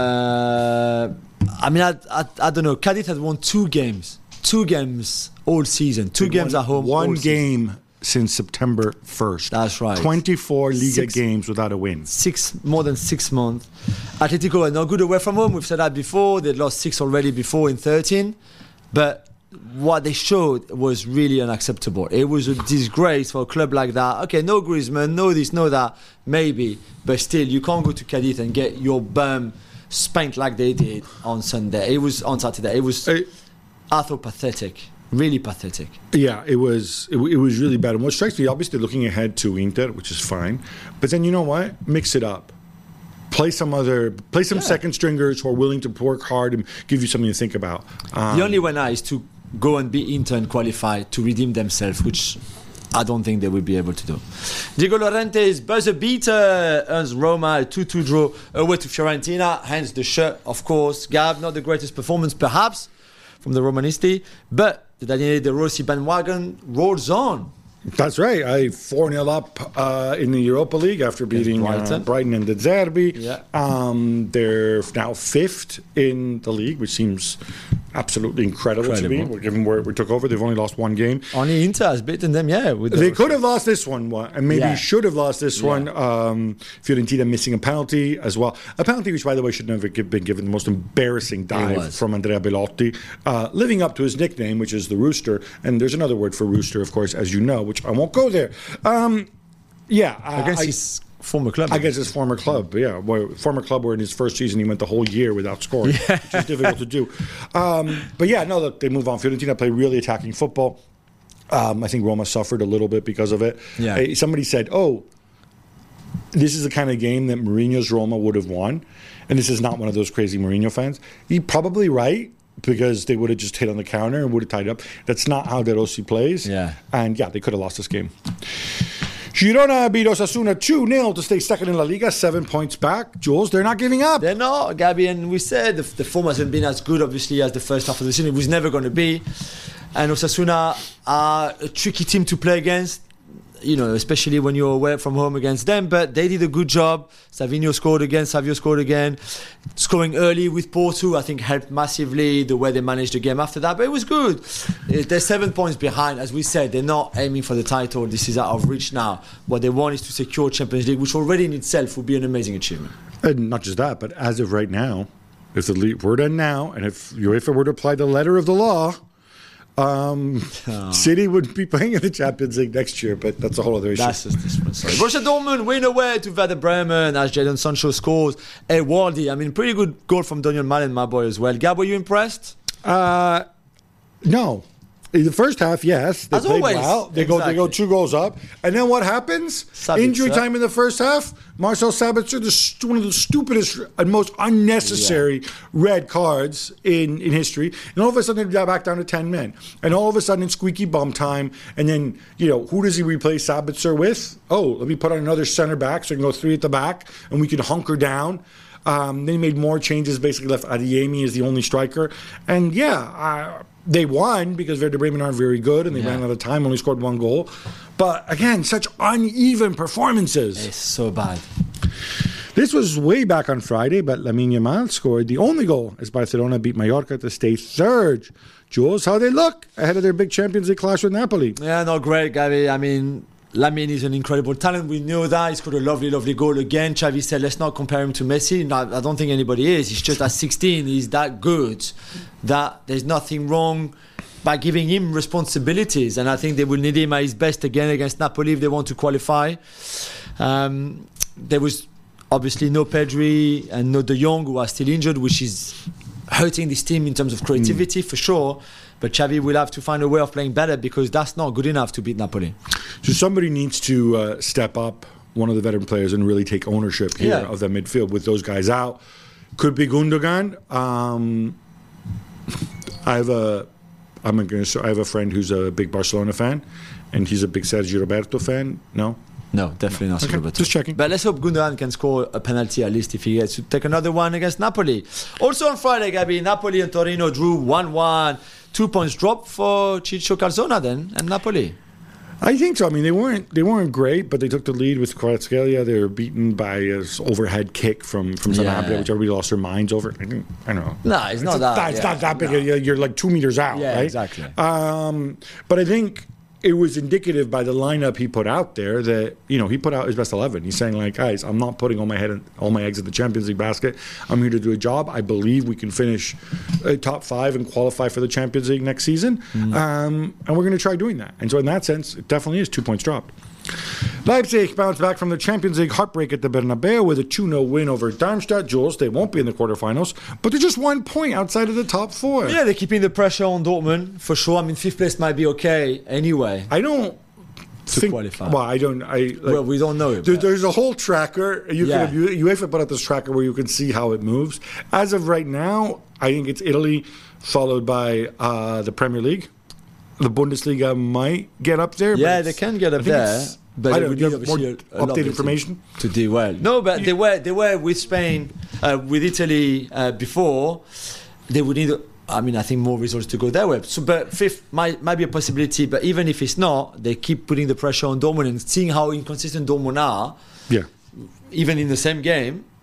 I don't know. Cadiz had won 2 games. 2 games all season. 2 games at home. One game since September 1st. That's right. 24 Liga games without a win. More than 6 months. Atletico are no good away from home. We've said that before. They'd lost 6 already before in 13. But what they showed was really unacceptable. It was a disgrace for a club like that. Okay, no Griezmann, no this, no that, maybe. But still, you can't go to Cadiz and get your bum spanked like they did on Sunday. It was on Saturday. It was, I thought, pathetic. Really pathetic. Yeah, it was really bad. And what strikes me, obviously, looking ahead to Inter, which is fine. But then you know what? Mix it up. Play some second stringers who are willing to work hard and give you something to think about. The only way now is to go and be Inter and qualify to redeem themselves, which I don't think they will be able to do. Diego Llorente's buzzer beater earns Roma a 2-2 draw away to Fiorentina, hence the shirt, of course. Gab, not the greatest performance perhaps from the Romanisti, but the Daniele De Rossi bandwagon rolls on. That's right. 4-0 up in the Europa League after beating Brighton and De Zerbi. Yeah. They're now 5th in the league, which seems absolutely incredible to me. Given where we took over, they've only lost one game. Only Inter has beaten them, They could have lost this one, and maybe should have lost this one. Fiorentina missing a penalty as well. A penalty which, by the way, should never have been given. The most embarrassing dive from Andrea Belotti. Living up to his nickname, which is the Rooster. And there's another word for Rooster, of course, as you know, which I won't go there. Against his former club. I guess his former club, former club where in his first season he went the whole year without scoring, which is difficult to do. Look, they move on. Fiorentina play really attacking football. I think Roma suffered a little bit because of it. Yeah. Somebody said, this is the kind of game that Mourinho's Roma would have won. And this is not one of those crazy Mourinho fans. He's probably right, because they would have just hit on the counter and would have tied up. That's not how De Rossi plays. Yeah. And they could have lost this game. Girona beat Osasuna 2-0 to stay second in La Liga, 7 points back. Jules, they're not giving up. They're not, Gabby, and we said the form hasn't been as good, obviously, as the first half of the season. It was never going to be. And Osasuna are a tricky team to play against, especially when you're away from home against them. But they did a good job. Savio scored again. Scoring early with Porto, I think, helped massively the way they managed the game after that. But it was good. They're 7 points behind. As we said, they're not aiming for the title. This is out of reach now. What they want is to secure Champions League, which already in itself would be an amazing achievement. And not just that, but as of right now, if the league were to end now, and if UEFA were to apply the letter of the law, City would be playing in the Champions League next year, but that's a whole other issue. That's a different story. Borussia Dortmund win away to Werder Bremen as Jadon Sancho scores a worldie. I mean, pretty good goal from Daniel Malen, my boy, as well. Gab, were you impressed? No. In the first half, yes. They played well. They go 2 goals up. And then what happens? Sabitzer. Injury time in the first half. Marcel Sabitzer, one of the stupidest and most unnecessary red cards in history. And all of a sudden, they're back down to 10 men. And all of a sudden, it's squeaky bum time. And then, who does he replace Sabitzer with? Let me put on another center back so I can go 3 at the back and we can hunker down. Then he made more changes, basically left Adeyemi as the only striker. And they won because Werder Bremen aren't very good and they ran out of time, only scored 1 goal. But again, such uneven performances. It's so bad. This was way back on Friday, but Lamine Yamal scored the only goal as Barcelona beat Mallorca to stay third. Jules, how they look ahead of their big Champions League clash with Napoli? Yeah, not great, Gabby. I mean, Lamine is an incredible talent. We know that. He scored a lovely, lovely goal again. Xavi said, let's not compare him to Messi. No, I don't think anybody is. He's just at 16. He's that good that there's nothing wrong by giving him responsibilities. And I think they will need him at his best again against Napoli if they want to qualify. There was obviously no Pedri and no De Jong, who are still injured, which is hurting this team in terms of creativity for sure. But Xavi will have to find a way of playing better because that's not good enough to beat Napoli. So somebody needs to step up, one of the veteran players, and really take ownership here of the midfield with those guys out. Could be Gundogan. I have a friend who's a big Barcelona fan, and he's a big Sergio Roberto fan. No, definitely not. Okay, just checking. But let's hope Gundogan can score a penalty at least if he gets to take another one against Napoli. Also on Friday, Gabby, Napoli and Torino drew 1-1. 2 points drop for Ciccio Calzona then and Napoli. I think so. I mean, they weren't great, but they took the lead with Kvaratskhelia. They were beaten by an overhead kick from Sanabria, which everybody lost their minds over. I don't know. No, it's not that. It's not that big. No. You're like 2 meters out, right? Exactly. But I think it was indicative by the lineup he put out there that, he put out his best 11. He's saying, like, guys, I'm not putting all my eggs in the Champions League basket. I'm here to do a job. I believe we can finish top 5 and qualify for the Champions League next season. And we're going to try doing that. And so in that sense, it definitely is 2 points dropped. Leipzig bounced back from the Champions League heartbreak at the Bernabeu with a 2-0 win over Darmstadt. Jules, they won't be in the quarterfinals, but they're just 1 point outside of the top 4. Yeah, they're keeping the pressure on Dortmund, for sure. I mean, 5th place might be okay anyway. I don't think... qualify. Well, we don't know it. There's a whole tracker. UEFA put out this tracker where you can see how it moves. As of right now, I think it's Italy, followed by the Premier League. The Bundesliga might get up there. Yeah, they can get up there. But I don't know. More updated information to do well. No, but they were with Spain, with Italy before. They would need. I think more results to go their way. So, but 5th might be a possibility. But even if it's not, they keep putting the pressure on Dortmund and seeing how inconsistent Dortmund are. Yeah. Even in the same game,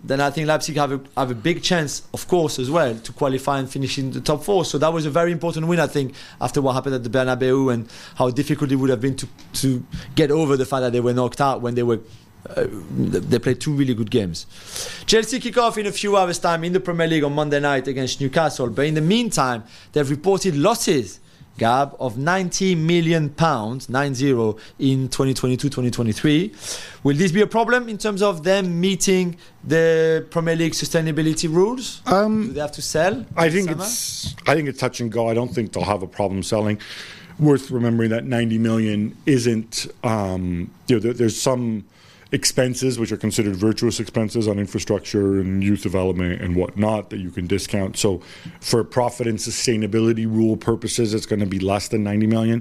then I think Leipzig have a big chance, of course, as well, to qualify and finish in the top 4. So that was a very important win, I think, after what happened at the Bernabeu and how difficult it would have been to get over the fact that they were knocked out when they played 2 really good games. Chelsea kick off in a few hours' time in the Premier League on Monday night against Newcastle. But in the meantime, they've reported losses, Gab, of £90 million, 9-0, in 2022-2023. Will this be a problem in terms of them meeting the Premier League sustainability rules? Do they have to sell? I think it's touch and go. I don't think they'll have a problem selling. Worth remembering that 90 million isn't. There's some expenses which are considered virtuous expenses on infrastructure and youth development and whatnot that you can discount. So for profit and sustainability rule purposes, it's going to be less than 90 million.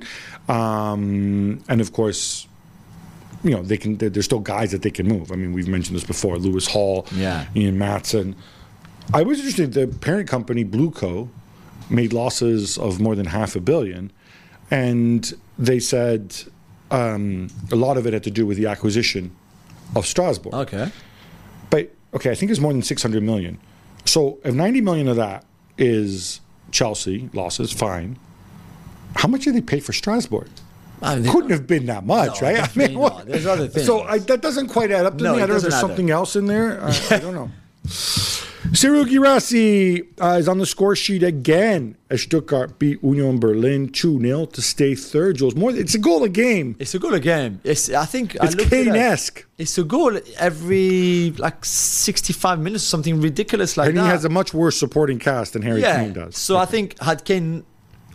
And of course, there's still guys that they can move. I mean, we've mentioned this before, Lewis Hall, Ian Maatson. I was interested, the parent company, Blueco, made losses of more than $500 million. And they said a lot of it had to do with the acquisition of Strasbourg. Okay. But, I think it's more than 600 million. So if 90 million of that is Chelsea losses, fine. How much did they pay for Strasbourg? Couldn't have been that much, right? There's other things. So that doesn't quite add up to me. I don't know if there's something else in there. I don't know. Serhou Guirassy is on the score sheet again as Stuttgart beat Union Berlin 2-0 to stay third. Jules, it's a goal a game. It's a goal a game. It's Kane-esque. It's a goal every 65 minutes, something ridiculous like that. And he has a much worse supporting cast than Harry Kane does. So I think had Kane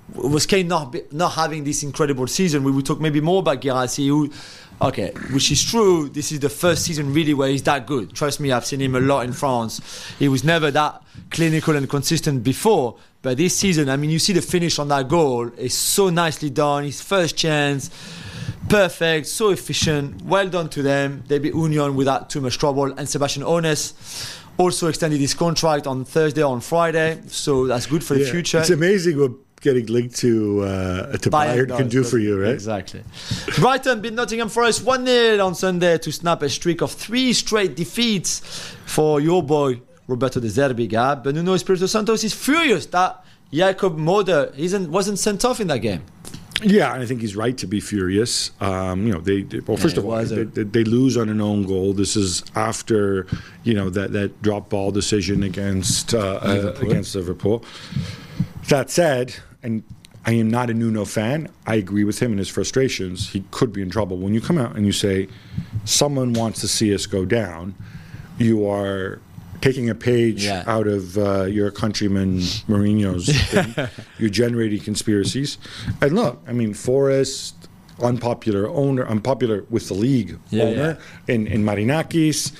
not having this incredible season, we would talk maybe more about Guirassy, which is true. This is the first season really where he's that good. Trust me, I've seen him a lot in France. He was never that clinical and consistent before. But this season, I mean, you see the finish on that goal. It's so nicely done. His first chance, perfect, so efficient. Well done to them. They beat Union without too much trouble. And Sebastian Hoeneß also extended his contract on Thursday or on Friday. So that's good for the future. It's amazing what getting linked to Bayern can do for you, right? Exactly. Brighton beat Nottingham Forest 1-0 on Sunday to snap a streak of 3 straight defeats for your boy Roberto De Zerbi, Gab. But Nuno Espirito Santo is furious that Jakob Moder wasn't sent off in that game. Yeah, and I think he's right to be furious. First of all, they lose on an own goal. This is after that drop ball decision against Liverpool. That said, and I am not a Nuno fan, I agree with him in his frustrations. He could be in trouble. When you come out and you say, someone wants to see us go down, you are taking a page out of your countryman Mourinho's thing. You're generating conspiracies. And look, I mean, Forest, unpopular with the league owner in Marinakis,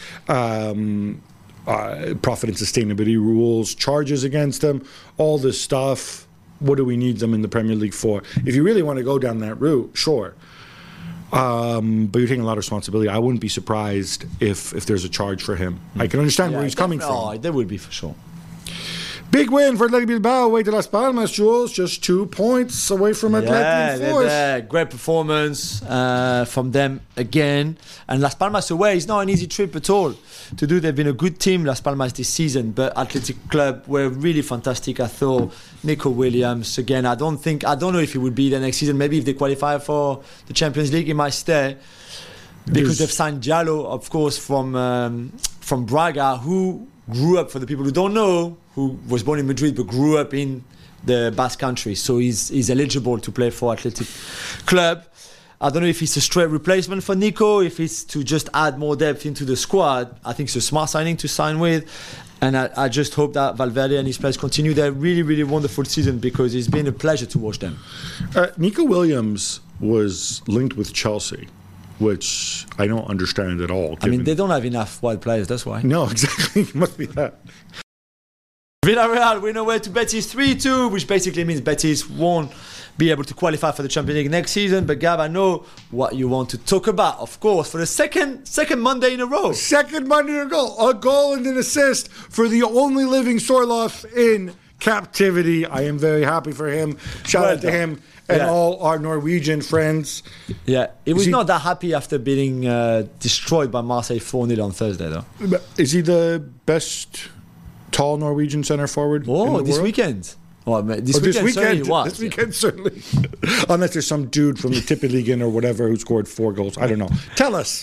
profit and sustainability rules, charges against them, all this stuff. What do we need them in the Premier League for? If you really want to go down that route, sure. But you're taking a lot of responsibility. I wouldn't be surprised if there's a charge for him. I can understand where he's coming from. Oh, there would be for sure. Big win for Athletic Bilbao away to Las Palmas, Jules. Just 2 points away from Athletic Force. Great performance from them again. And Las Palmas away is not an easy trip at all to do. They've been a good team, Las Palmas, this season. But Athletic Club were really fantastic. I thought Nico Williams, again, I don't know if he would be there next season. Maybe if they qualify for the Champions League, he might stay. Because they've signed Diallo, of course, from Braga, who grew up, for the people who don't know, who was born in Madrid but grew up in the Basque Country. So he's eligible to play for Athletic Club. I don't know if it's a straight replacement for Nico, if it's to just add more depth into the squad. I think it's a smart signing to sign with. And I just hope that Valverde and his players continue their really, really wonderful season, because it's been a pleasure to watch them. Nico Williams was linked with Chelsea, which I don't understand at all. I mean, they don't have enough wide players, that's why. No, exactly. It must be that. Villarreal win away to Betis 3-2, which basically means Betis won't be able to qualify for the Champions League next season. But Gab, I know what you want to talk about, of course, for the second Monday in a row. Second Monday in a row. A goal and an assist for the only living Sorloth in captivity. I am very happy for him. Shout out to him and all our Norwegian friends. Yeah, he was not that happy after being destroyed by Marseille 4-0 on Thursday, though. Is he the best tall Norwegian centre forward in the this world? weekend. Well, this weekend certainly. Unless there's some dude from the Tippeligaen or whatever who scored 4 goals. I don't know. Tell us.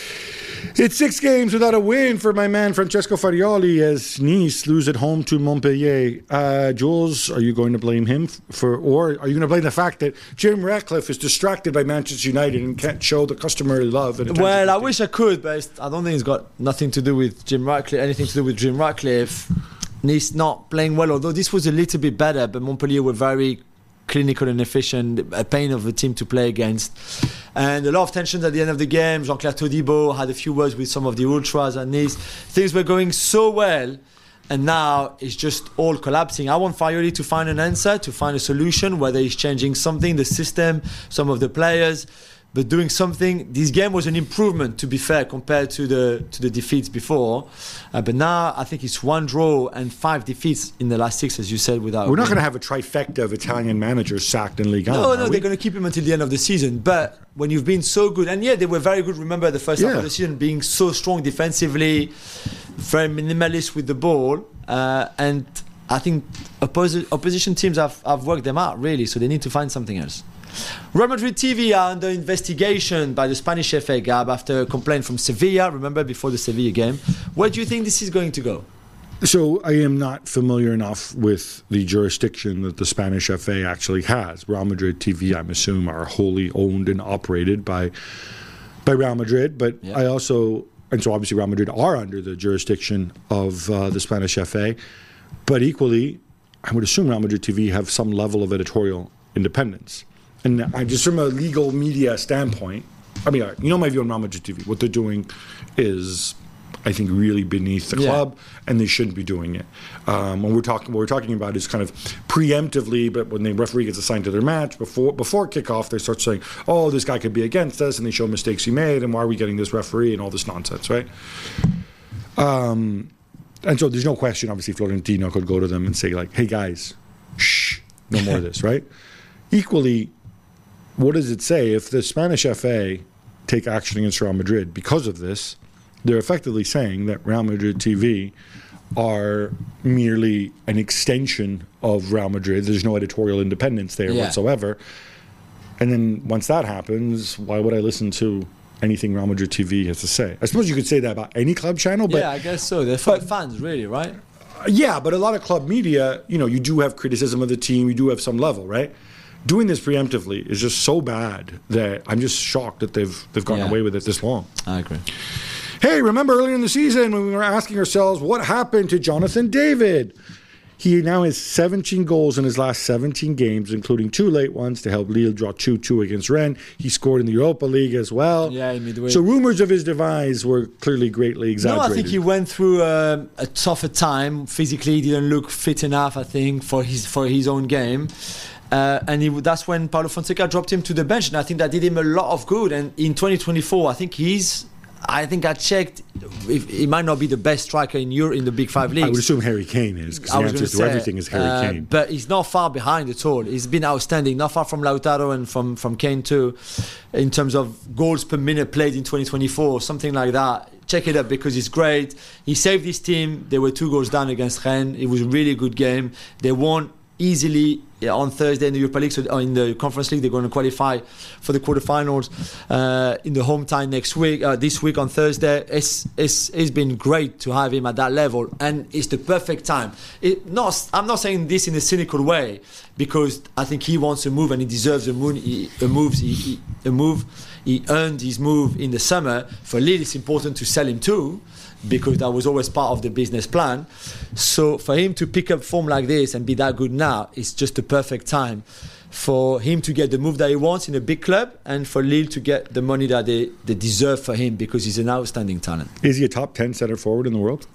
It's 6 games without a win for my man Francesco Farioli as Nice lose at home to Montpellier. Jules, are you going to blame him or are you going to blame the fact that Jim Ratcliffe is distracted by Manchester United and can't show the customary love? Well, I wish I could, but I don't think it's got anything to do with Jim Ratcliffe. Nice not playing well, although this was a little bit better, but Montpellier were very clinical and efficient, a pain of a team to play against. And a lot of tensions at the end of the game. Jean-Claire Todibo had a few words with some of the ultras at Nice. Things were going so well, and now it's just all collapsing. I want Farioli to find an answer, to find a solution, whether he's changing something, the system, some of the players, but doing something. This game was an improvement, to be fair, compared to the defeats before. But now I think it's 1 draw and 5 defeats in the last 6, as you said. We're not going to have a trifecta of Italian managers sacked in Ligue 1. No, they're going to keep him until the end of the season. But when you've been so good, and they were very good. Remember the first half of the season being so strong defensively, very minimalist with the ball, and I think opposition teams have worked them out really. So they need to find something else. Real Madrid TV are under investigation by the Spanish FA, Gab, after a complaint from Sevilla, remember, before the Sevilla game. Where do you think this is going to go? So I am not familiar enough with the jurisdiction that the Spanish FA actually has. Real Madrid TV, I'm assuming, are wholly owned and operated by Real Madrid, but I also, and so obviously Real Madrid are under the jurisdiction of the Spanish FA, but equally, I would assume Real Madrid TV have some level of editorial independence. And just from a legal media standpoint, I mean, you know my view on Real Madrid TV. What they're doing is, I think, really beneath the club, and they shouldn't be doing it. What we're talking about is kind of preemptively, but when the referee gets assigned to their match, before kickoff, they start saying, oh, this guy could be against us, and they show mistakes he made, and why are we getting this referee, and all this nonsense, right? And so there's no question, obviously, Florentino could go to them and say, like, hey, guys, shh, no more of this, right? Equally, what does it say if the Spanish FA take action against Real Madrid because of this? They're effectively saying that Real Madrid TV are merely an extension of Real Madrid. There's no editorial independence there whatsoever. And then once that happens, why would I listen to anything Real Madrid TV has to say? I suppose you could say that about any club channel. But, I guess so. They're for fans, really, right? Yeah, but a lot of club media, you do have criticism of the team. You do have some level, right? Doing this preemptively is just so bad that I'm just shocked that they've gotten away with it this long. I agree. Hey, remember earlier in the season when we were asking ourselves what happened to Jonathan David? He now has 17 goals in his last 17 games, including 2 late ones to help Lille draw 2-2 against Rennes. He scored in the Europa League as well. Yeah, in midweek. So rumors of his demise were clearly greatly exaggerated. No, I think he went through a tougher time. Physically, he didn't look fit enough, I think, for his own game. And that's when Paulo Fonseca dropped him to the bench, and I think that did him a lot of good. And in 2024, I think I checked, he might not be the best striker in the Big 5 leagues. I would assume Harry Kane is, because the answer to everything is Harry Kane. But he's not far behind at all. He's been outstanding, not far from Lautaro and from Kane too, in terms of goals per minute played in 2024, something like that. Check it up because it's great. He saved his team. They were 2 goals down against Rennes. It was a really good game. They won easily on Thursday in the Europa League, so in the Conference League. They're going to qualify for the quarterfinals in the home tie this week on Thursday. It's been great to have him at that level, and it's the perfect time. I'm not saying this in a cynical way, because I think he wants a move and he deserves a move. He earned his move in the summer. For Lille, it's important to sell him too, because that was always part of the business plan. So for him to pick up form like this and be that good now, it's just the perfect time for him to get the move that he wants in a big club, and for Lille to get the money that they deserve for him, because he's an outstanding talent. Is he a top 10 centre forward in the world?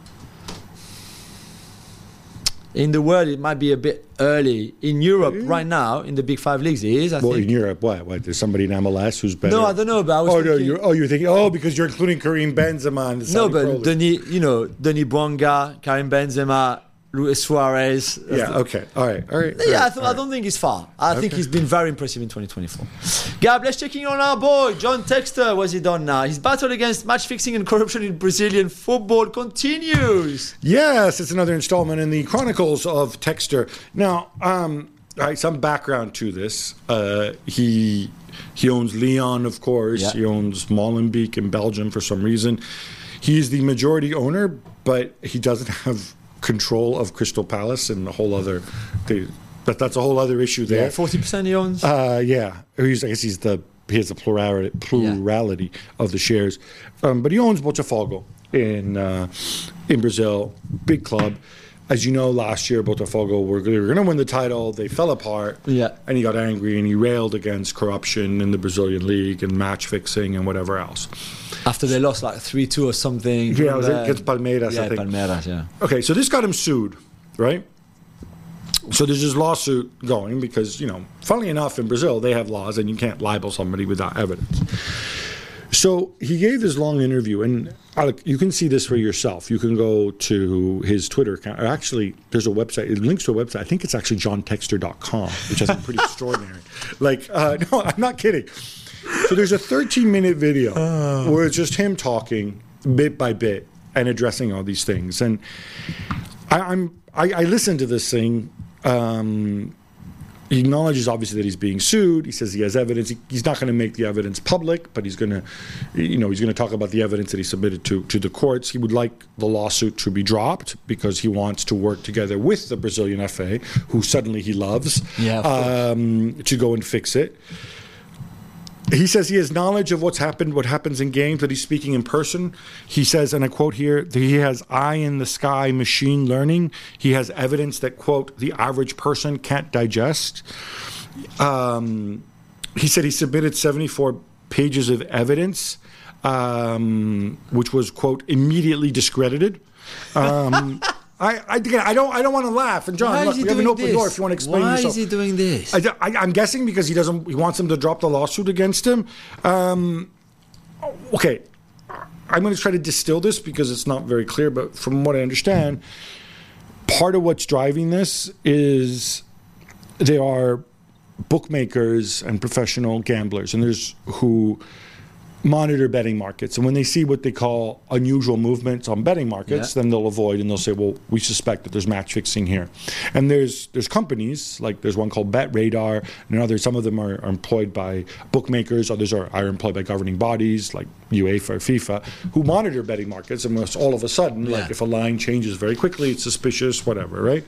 In the world, it might be a bit early. In Europe, right now, in the Big 5 leagues, he is, I think. In Europe, what? There's somebody in MLS who's better? No, I don't know, but I was thinking... you're thinking, because you're including Karim Benzema. And no, but Denis Bouanga, Karim Benzema, Luis Suarez. Yeah, okay. All right. Yeah, I don't think he's far. I think he's been very impressive in 2024. Gab, let's check in on our boy, John Textor. What's he done now? His battle against match fixing and corruption in Brazilian football continues. Yes, it's another installment in the Chronicles of Textor. Now, some background to this. He owns Lyon, of course. Yeah. He owns Molenbeek in Belgium for some reason. He's the majority owner, but he doesn't have control of Crystal Palace and a whole other. That's a whole other issue there. 40% he owns. Yeah, I guess he has a plurality of the shares, but he owns Botafogo in Brazil, big club. As you know, last year Botafogo were going to win the title. They fell apart, and he got angry and he railed against corruption in the Brazilian league and match fixing and whatever else. After they lost like 3-2 or something. Yeah, it was against Palmeiras, I think. Palmeiras, yeah. Okay, so this got him sued, right? So there's this lawsuit going because, funnily enough, in Brazil, they have laws and you can't libel somebody without evidence. So he gave this long interview, and you can see this for yourself. You can go to his Twitter account. Actually, there's a website. It links to a website. I think it's actually johntextor.com, which is pretty extraordinary. No, I'm not kidding. So there's a 13-minute video where it's just him talking bit by bit and addressing all these things. And I listened to this thing. He acknowledges obviously that he's being sued. He says he has evidence. He's not going to make the evidence public, but he's going to talk about the evidence that he submitted to the courts. He would like the lawsuit to be dropped because he wants to work together with the Brazilian FA, who suddenly he loves, to go and fix it. He says he has knowledge of what happens in games, that he's speaking in person. He says, and I quote here, that he has eye-in-the-sky machine learning. He has evidence that, quote, the average person can't digest. He said he submitted 74 pages of evidence, which was, quote, immediately discredited. I don't want to laugh. And John, look, we have an open door if you want to explain yourself. Why is he doing this? I'm guessing because he wants him to drop the lawsuit against him. Okay, I'm going to try to distill this because it's not very clear, but from what I understand, part of what's driving this is there are bookmakers and professional gamblers, and there's who monitor betting markets, and when they see what they call unusual movements on betting markets, then they'll avoid and they'll say, well, we suspect that there's match fixing here. And there's companies, like there's one called BetRadar, and others, some of them are employed by bookmakers, others are employed by governing bodies like UEFA or FIFA, who monitor betting markets, and all of a sudden, like if a line changes very quickly, it's suspicious, whatever, right?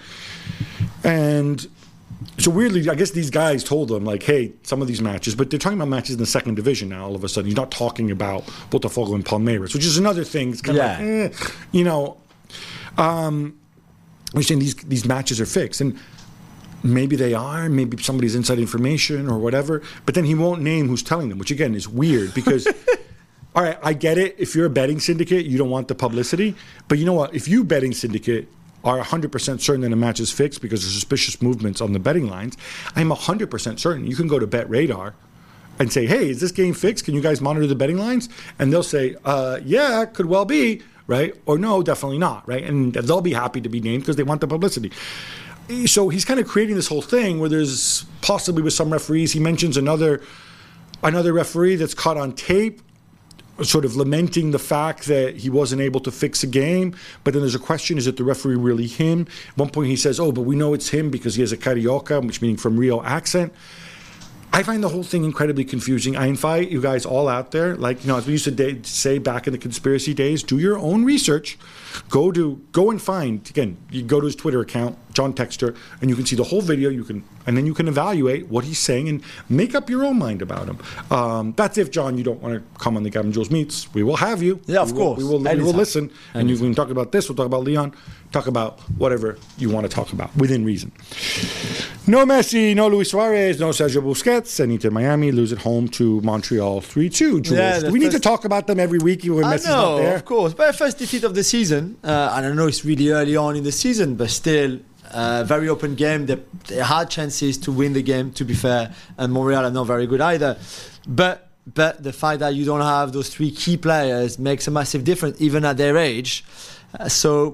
And so weirdly, I guess these guys told them, like, hey, some of these matches, but they're talking about matches in the second division now all of a sudden. He's not talking about Botafogo and Palmeiras, which is another thing. It's kind of like, we're saying these matches are fixed. And maybe they are, maybe somebody's inside information or whatever, but then he won't name who's telling them, which again is weird because, all right, I get it. If you're a betting syndicate, you don't want the publicity. But you know what? If you betting syndicate are 100% certain that a match is fixed because there's suspicious movements on the betting lines, I'm 100% certain you can go to BetRadar and say, hey, is this game fixed? Can you guys monitor the betting lines? And they'll say, yeah, could well be, right? Or no, definitely not, right? And they'll be happy to be named because they want the publicity. So he's kind of creating this whole thing where there's possibly with some referees, he mentions another referee that's caught on tape sort of lamenting the fact that he wasn't able to fix a game. But then there's a question, is it the referee really him? At one point he says, but we know it's him because he has a Carioca, which meaning from Rio accent. I find the whole thing incredibly confusing. I invite you guys all out there, as we used to say back in the conspiracy days, do your own research. Go and find, again, you go to his Twitter account, John Textor, and you can see the whole video. And then you can evaluate what he's saying and make up your own mind about him. That's if, John, you don't want to come on the Gab and Jules Meets. We will have you. Yeah, of course. We will listen. And you can talk about this. We'll talk about Lyon. Talk about whatever you want to talk about, within reason. No Messi, no Luis Suarez, no Sergio Busquets, and Inter Miami lose at home to Montreal 3-2. Jules, do we need to talk about them every week when Messi's not there? Of course. But first defeat of the season, and I know it's really early on in the season, but still, very open game. They had chances to win the game, to be fair, and Montreal are not very good either. But the fact that you don't have those three key players makes a massive difference, even at their age. So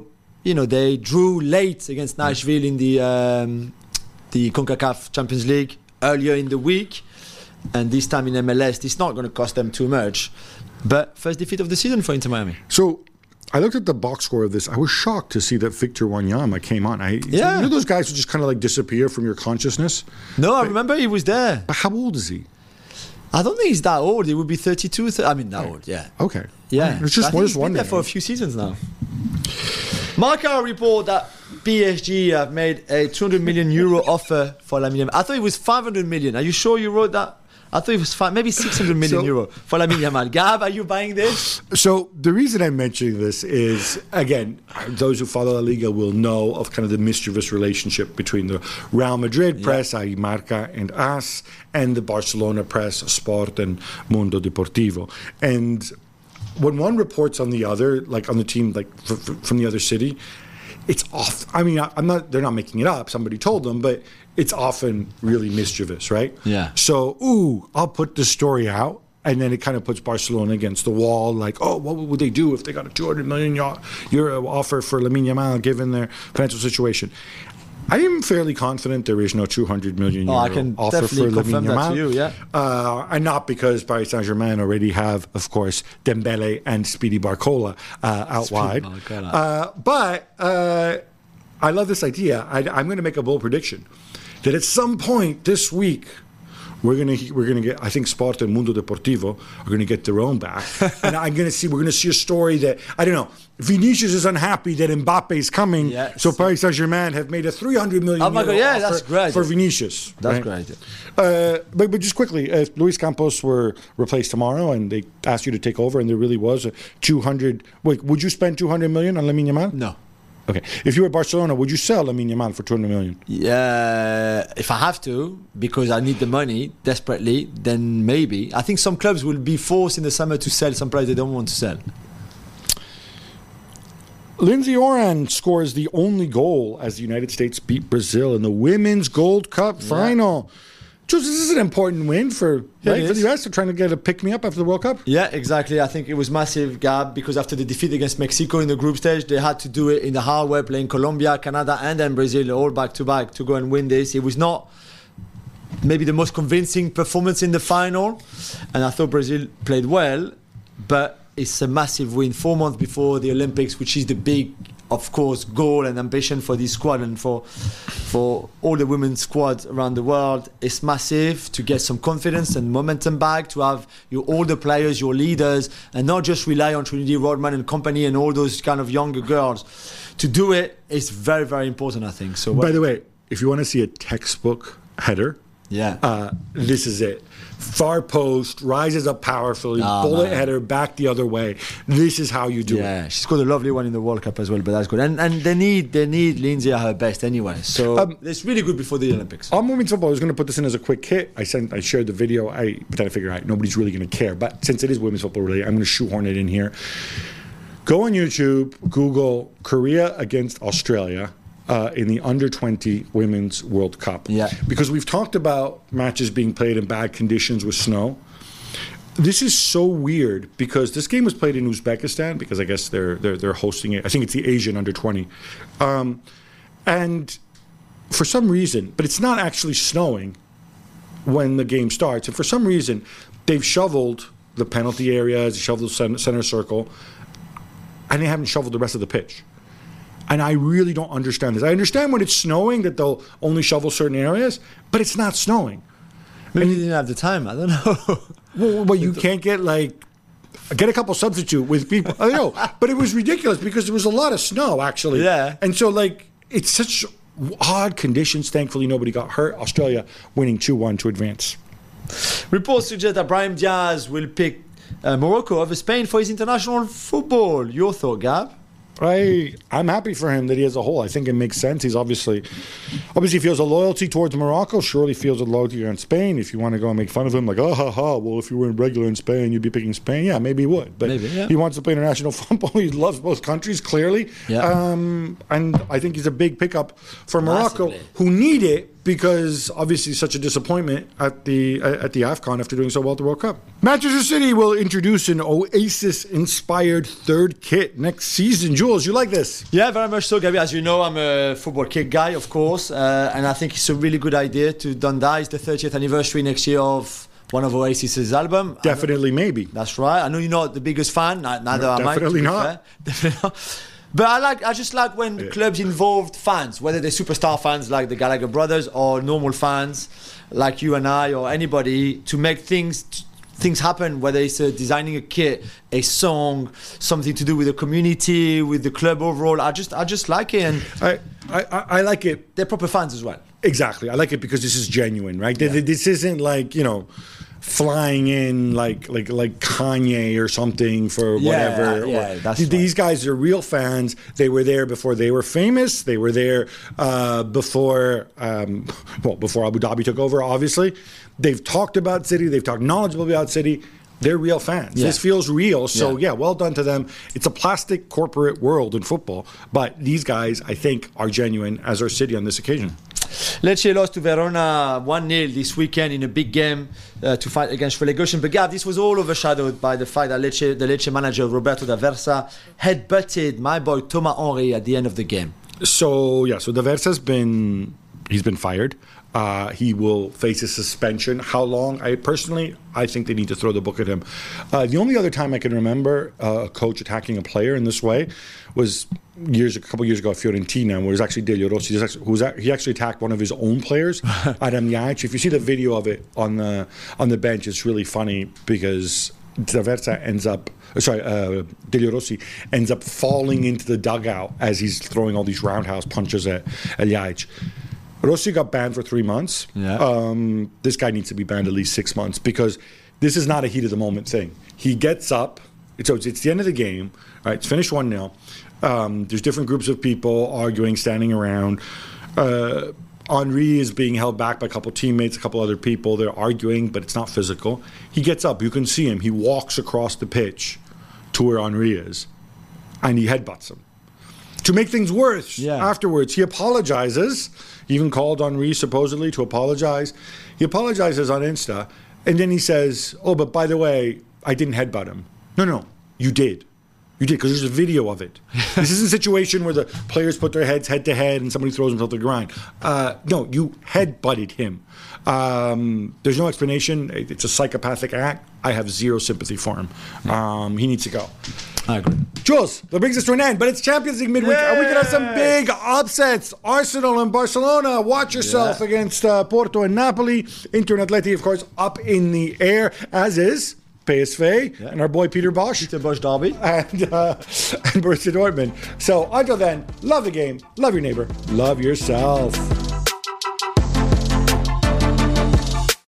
they drew late against Nashville in the CONCACAF Champions League earlier in the week, and this time in MLS, it's not going to cost them too much. But first defeat of the season for Inter Miami. So I looked at the box score of this. I was shocked to see that Victor Wanyama came on. You know those guys who just kind of like disappear from your consciousness? No, I remember he was there. But how old is he? I don't think he's that old. He would be 32. That old, yeah. Okay. Yeah. It's just he's been there for a few seasons now. Marca report that PSG have made a 200 million euro offer for Lamine Yamal. I thought it was 500 million. Are you sure you wrote that? I thought it was maybe 600 million euro for Lamine Yamal. Gab, are you buying this? So the reason I'm mentioning this is, again, those who follow La Liga will know of kind of the mischievous relationship between the Real Madrid press, i.e. Marca and AS, and the Barcelona press, Sport and Mundo Deportivo. And when one reports on the other, like on the team, like from the other city, it's off. I mean, they're not making it up. Somebody told them, but it's often really mischievous, right? Yeah. So, I'll put the story out, and then it kind of puts Barcelona against the wall. Like, what would they do if they got a 200 million euro offer for Lamine Yamal given their financial situation? I am fairly confident there is no 200 million euro offer for Lamine Yamal. To you, and not because Paris Saint-Germain already have, of course, Dembele and Speedy Barcola out wide. But I love this idea. I'm going to make a bold prediction that at some point this week we're gonna get. I think Sport and Mundo Deportivo are gonna get their own back, and we're gonna see a story that I don't know. Vinicius is unhappy that Mbappe is coming, so Paris Saint-Germain have made a 300 million offer for Vinicius. That's great. But just quickly, if Luis Campos were replaced tomorrow and they asked you to take over, and there really was a 200, would you spend 200 million on Lamine Yamal? No. Okay. If you were Barcelona, would you sell Lamine Yamal for 200 million? Yeah, if I have to, because I need the money desperately, then maybe. I think some clubs will be forced in the summer to sell some players they don't want to sell. Lindsay Oran scores the only goal as the United States beat Brazil in the Women's Gold Cup final. This is an important win for the US. They're trying to get a pick-me-up after the World Cup. Yeah, exactly. I think it was massive, Gab, because after the defeat against Mexico in the group stage, they had to do it in the hard way, playing Colombia, Canada, and then Brazil all back-to-back to go and win this. It was not maybe the most convincing performance in the final, and I thought Brazil played well, but it's a massive win 4 months before the Olympics, which is the big, of course, goal and ambition for this squad and for all the women's squads around the world. It's massive to get some confidence and momentum back, to have your older players, your leaders, and not just rely on Trinity Rodman and company and all those kind of younger girls. To do it is very, very important, I think. So, by the way, if you want to see a textbook header, this is it. Far post, rises up powerfully, bullet header, back the other way. This is how you do it. Yeah, she's got a lovely one in the World Cup as well, but that's good. And they need Lindsay at her best anyway. So it's really good before the Olympics. On Women's Football, I was going to put this in as a quick hit. I shared the video, but then I figured nobody's really going to care. But since it is Women's Football related, I'm going to shoehorn it in here. Go on YouTube, Google Korea against Australia. In the Under-20 Women's World Cup. Yeah. Because we've talked about matches being played in bad conditions with snow. This is so weird because this game was played in Uzbekistan because I guess they're hosting it. I think it's the Asian Under-20. And for some reason, but it's not actually snowing when the game starts. And for some reason, they've shoveled the penalty areas, shoveled the center circle, and they haven't shoveled the rest of the pitch. And I really don't understand this. I understand when it's snowing that they'll only shovel certain areas, but it's not snowing. Maybe they didn't have the time. I don't know. Well, you can't get a couple substitute with people. I know, but it was ridiculous because there was a lot of snow actually. Yeah. And so it's such odd conditions. Thankfully, nobody got hurt. Australia winning 2-1 to advance. Reports suggest that Brahim Diaz will pick Morocco over Spain for his international football. Your thought, Gab? I'm happy for him that he has a hole. I think it makes sense. He's obviously feels a loyalty towards Morocco. Surely feels a loyalty on Spain. If you want to go and make fun of him, well, if you were regular in Spain, you'd be picking Spain. Yeah, maybe he would. But he wants to play international football. He loves both countries, clearly. Yeah. And I think he's a big pickup for Morocco, who need it because obviously such a disappointment at the AFCON after doing so well at the World Cup. Manchester City will introduce an Oasis-inspired third kit next season. Jules, you like this? Yeah, very much so, Gabi. As you know, I'm a football kit guy, of course, and I think it's a really good idea to done that. It's the 30th anniversary next year of one of Oasis's album. Definitely, maybe. That's right. I know you're not the biggest fan. Neither am I. Definitely not. Definitely not. But I just like when clubs involved fans, whether they're superstar fans like the Gallagher brothers or normal fans like you and I or anybody, to make things happen, whether it's designing a kit, a song, something to do with the community, with the club overall. I just like it, and I like it. They're proper fans as well. Exactly. I like it because this is genuine, right? Yeah. This isn't like, flying in like Kanye or something for whatever. Yeah, that's these guys are real fans. They were there before they were famous. They were there before Abu Dhabi took over, obviously. They've talked about City. They've talked knowledgeable about City. They're real fans. Yeah. This feels real. So, well done to them. It's a plastic corporate world in football. But these guys, I think, are genuine, as are City on this occasion. Lecce lost to Verona 1-0 this weekend in a big game to fight against relegation. But Gav, this was all overshadowed by the fact that the Lecce manager Roberto D'Aversa headbutted my boy Thomas Henry at the end of the game. So D'Aversa's been fired. He will face a suspension. How long? I think they need to throw the book at him. The only other time I can remember a coach attacking a player in this way was a couple years ago at Fiorentina, where it was actually Delio Rossi. He actually attacked one of his own players, Adam Ljajic. If you see the video of it on the bench, it's really funny because Delio Rossi ends up falling into the dugout as he's throwing all these roundhouse punches at Ljajic. Rossi got banned for 3 months. Yeah. This guy needs to be banned at least 6 months because this is not a heat of the moment thing. He gets up. It's the end of the game. Right, it's finished 1-0. There's different groups of people arguing, standing around. Henry is being held back by a couple teammates, a couple other people. They're arguing, but it's not physical. He gets up. You can see him. He walks across the pitch to where Henry is, and he headbutts him. To make things worse, afterwards, he apologizes. He even called Henry supposedly to apologize. He apologizes on Insta, and then he says, but by the way, I didn't headbutt him. No, you did. You did, because there's a video of it. This isn't a situation where the players put their heads head to head and somebody throws himself to the ground. No, you head-butted him. There's no explanation. It's a psychopathic act. I have zero sympathy for him. He needs to go. I agree. Jules, that brings us to an end, but it's Champions League midweek, and we could have some big upsets. Arsenal and Barcelona, watch yourself against Porto and Napoli. Inter and Atleti, of course, up in the air, as is PSV and our boy Peter Bosch. Peter Bosch Derby. And Borussia Dortmund. So until then, love the game, love your neighbor, love yourself.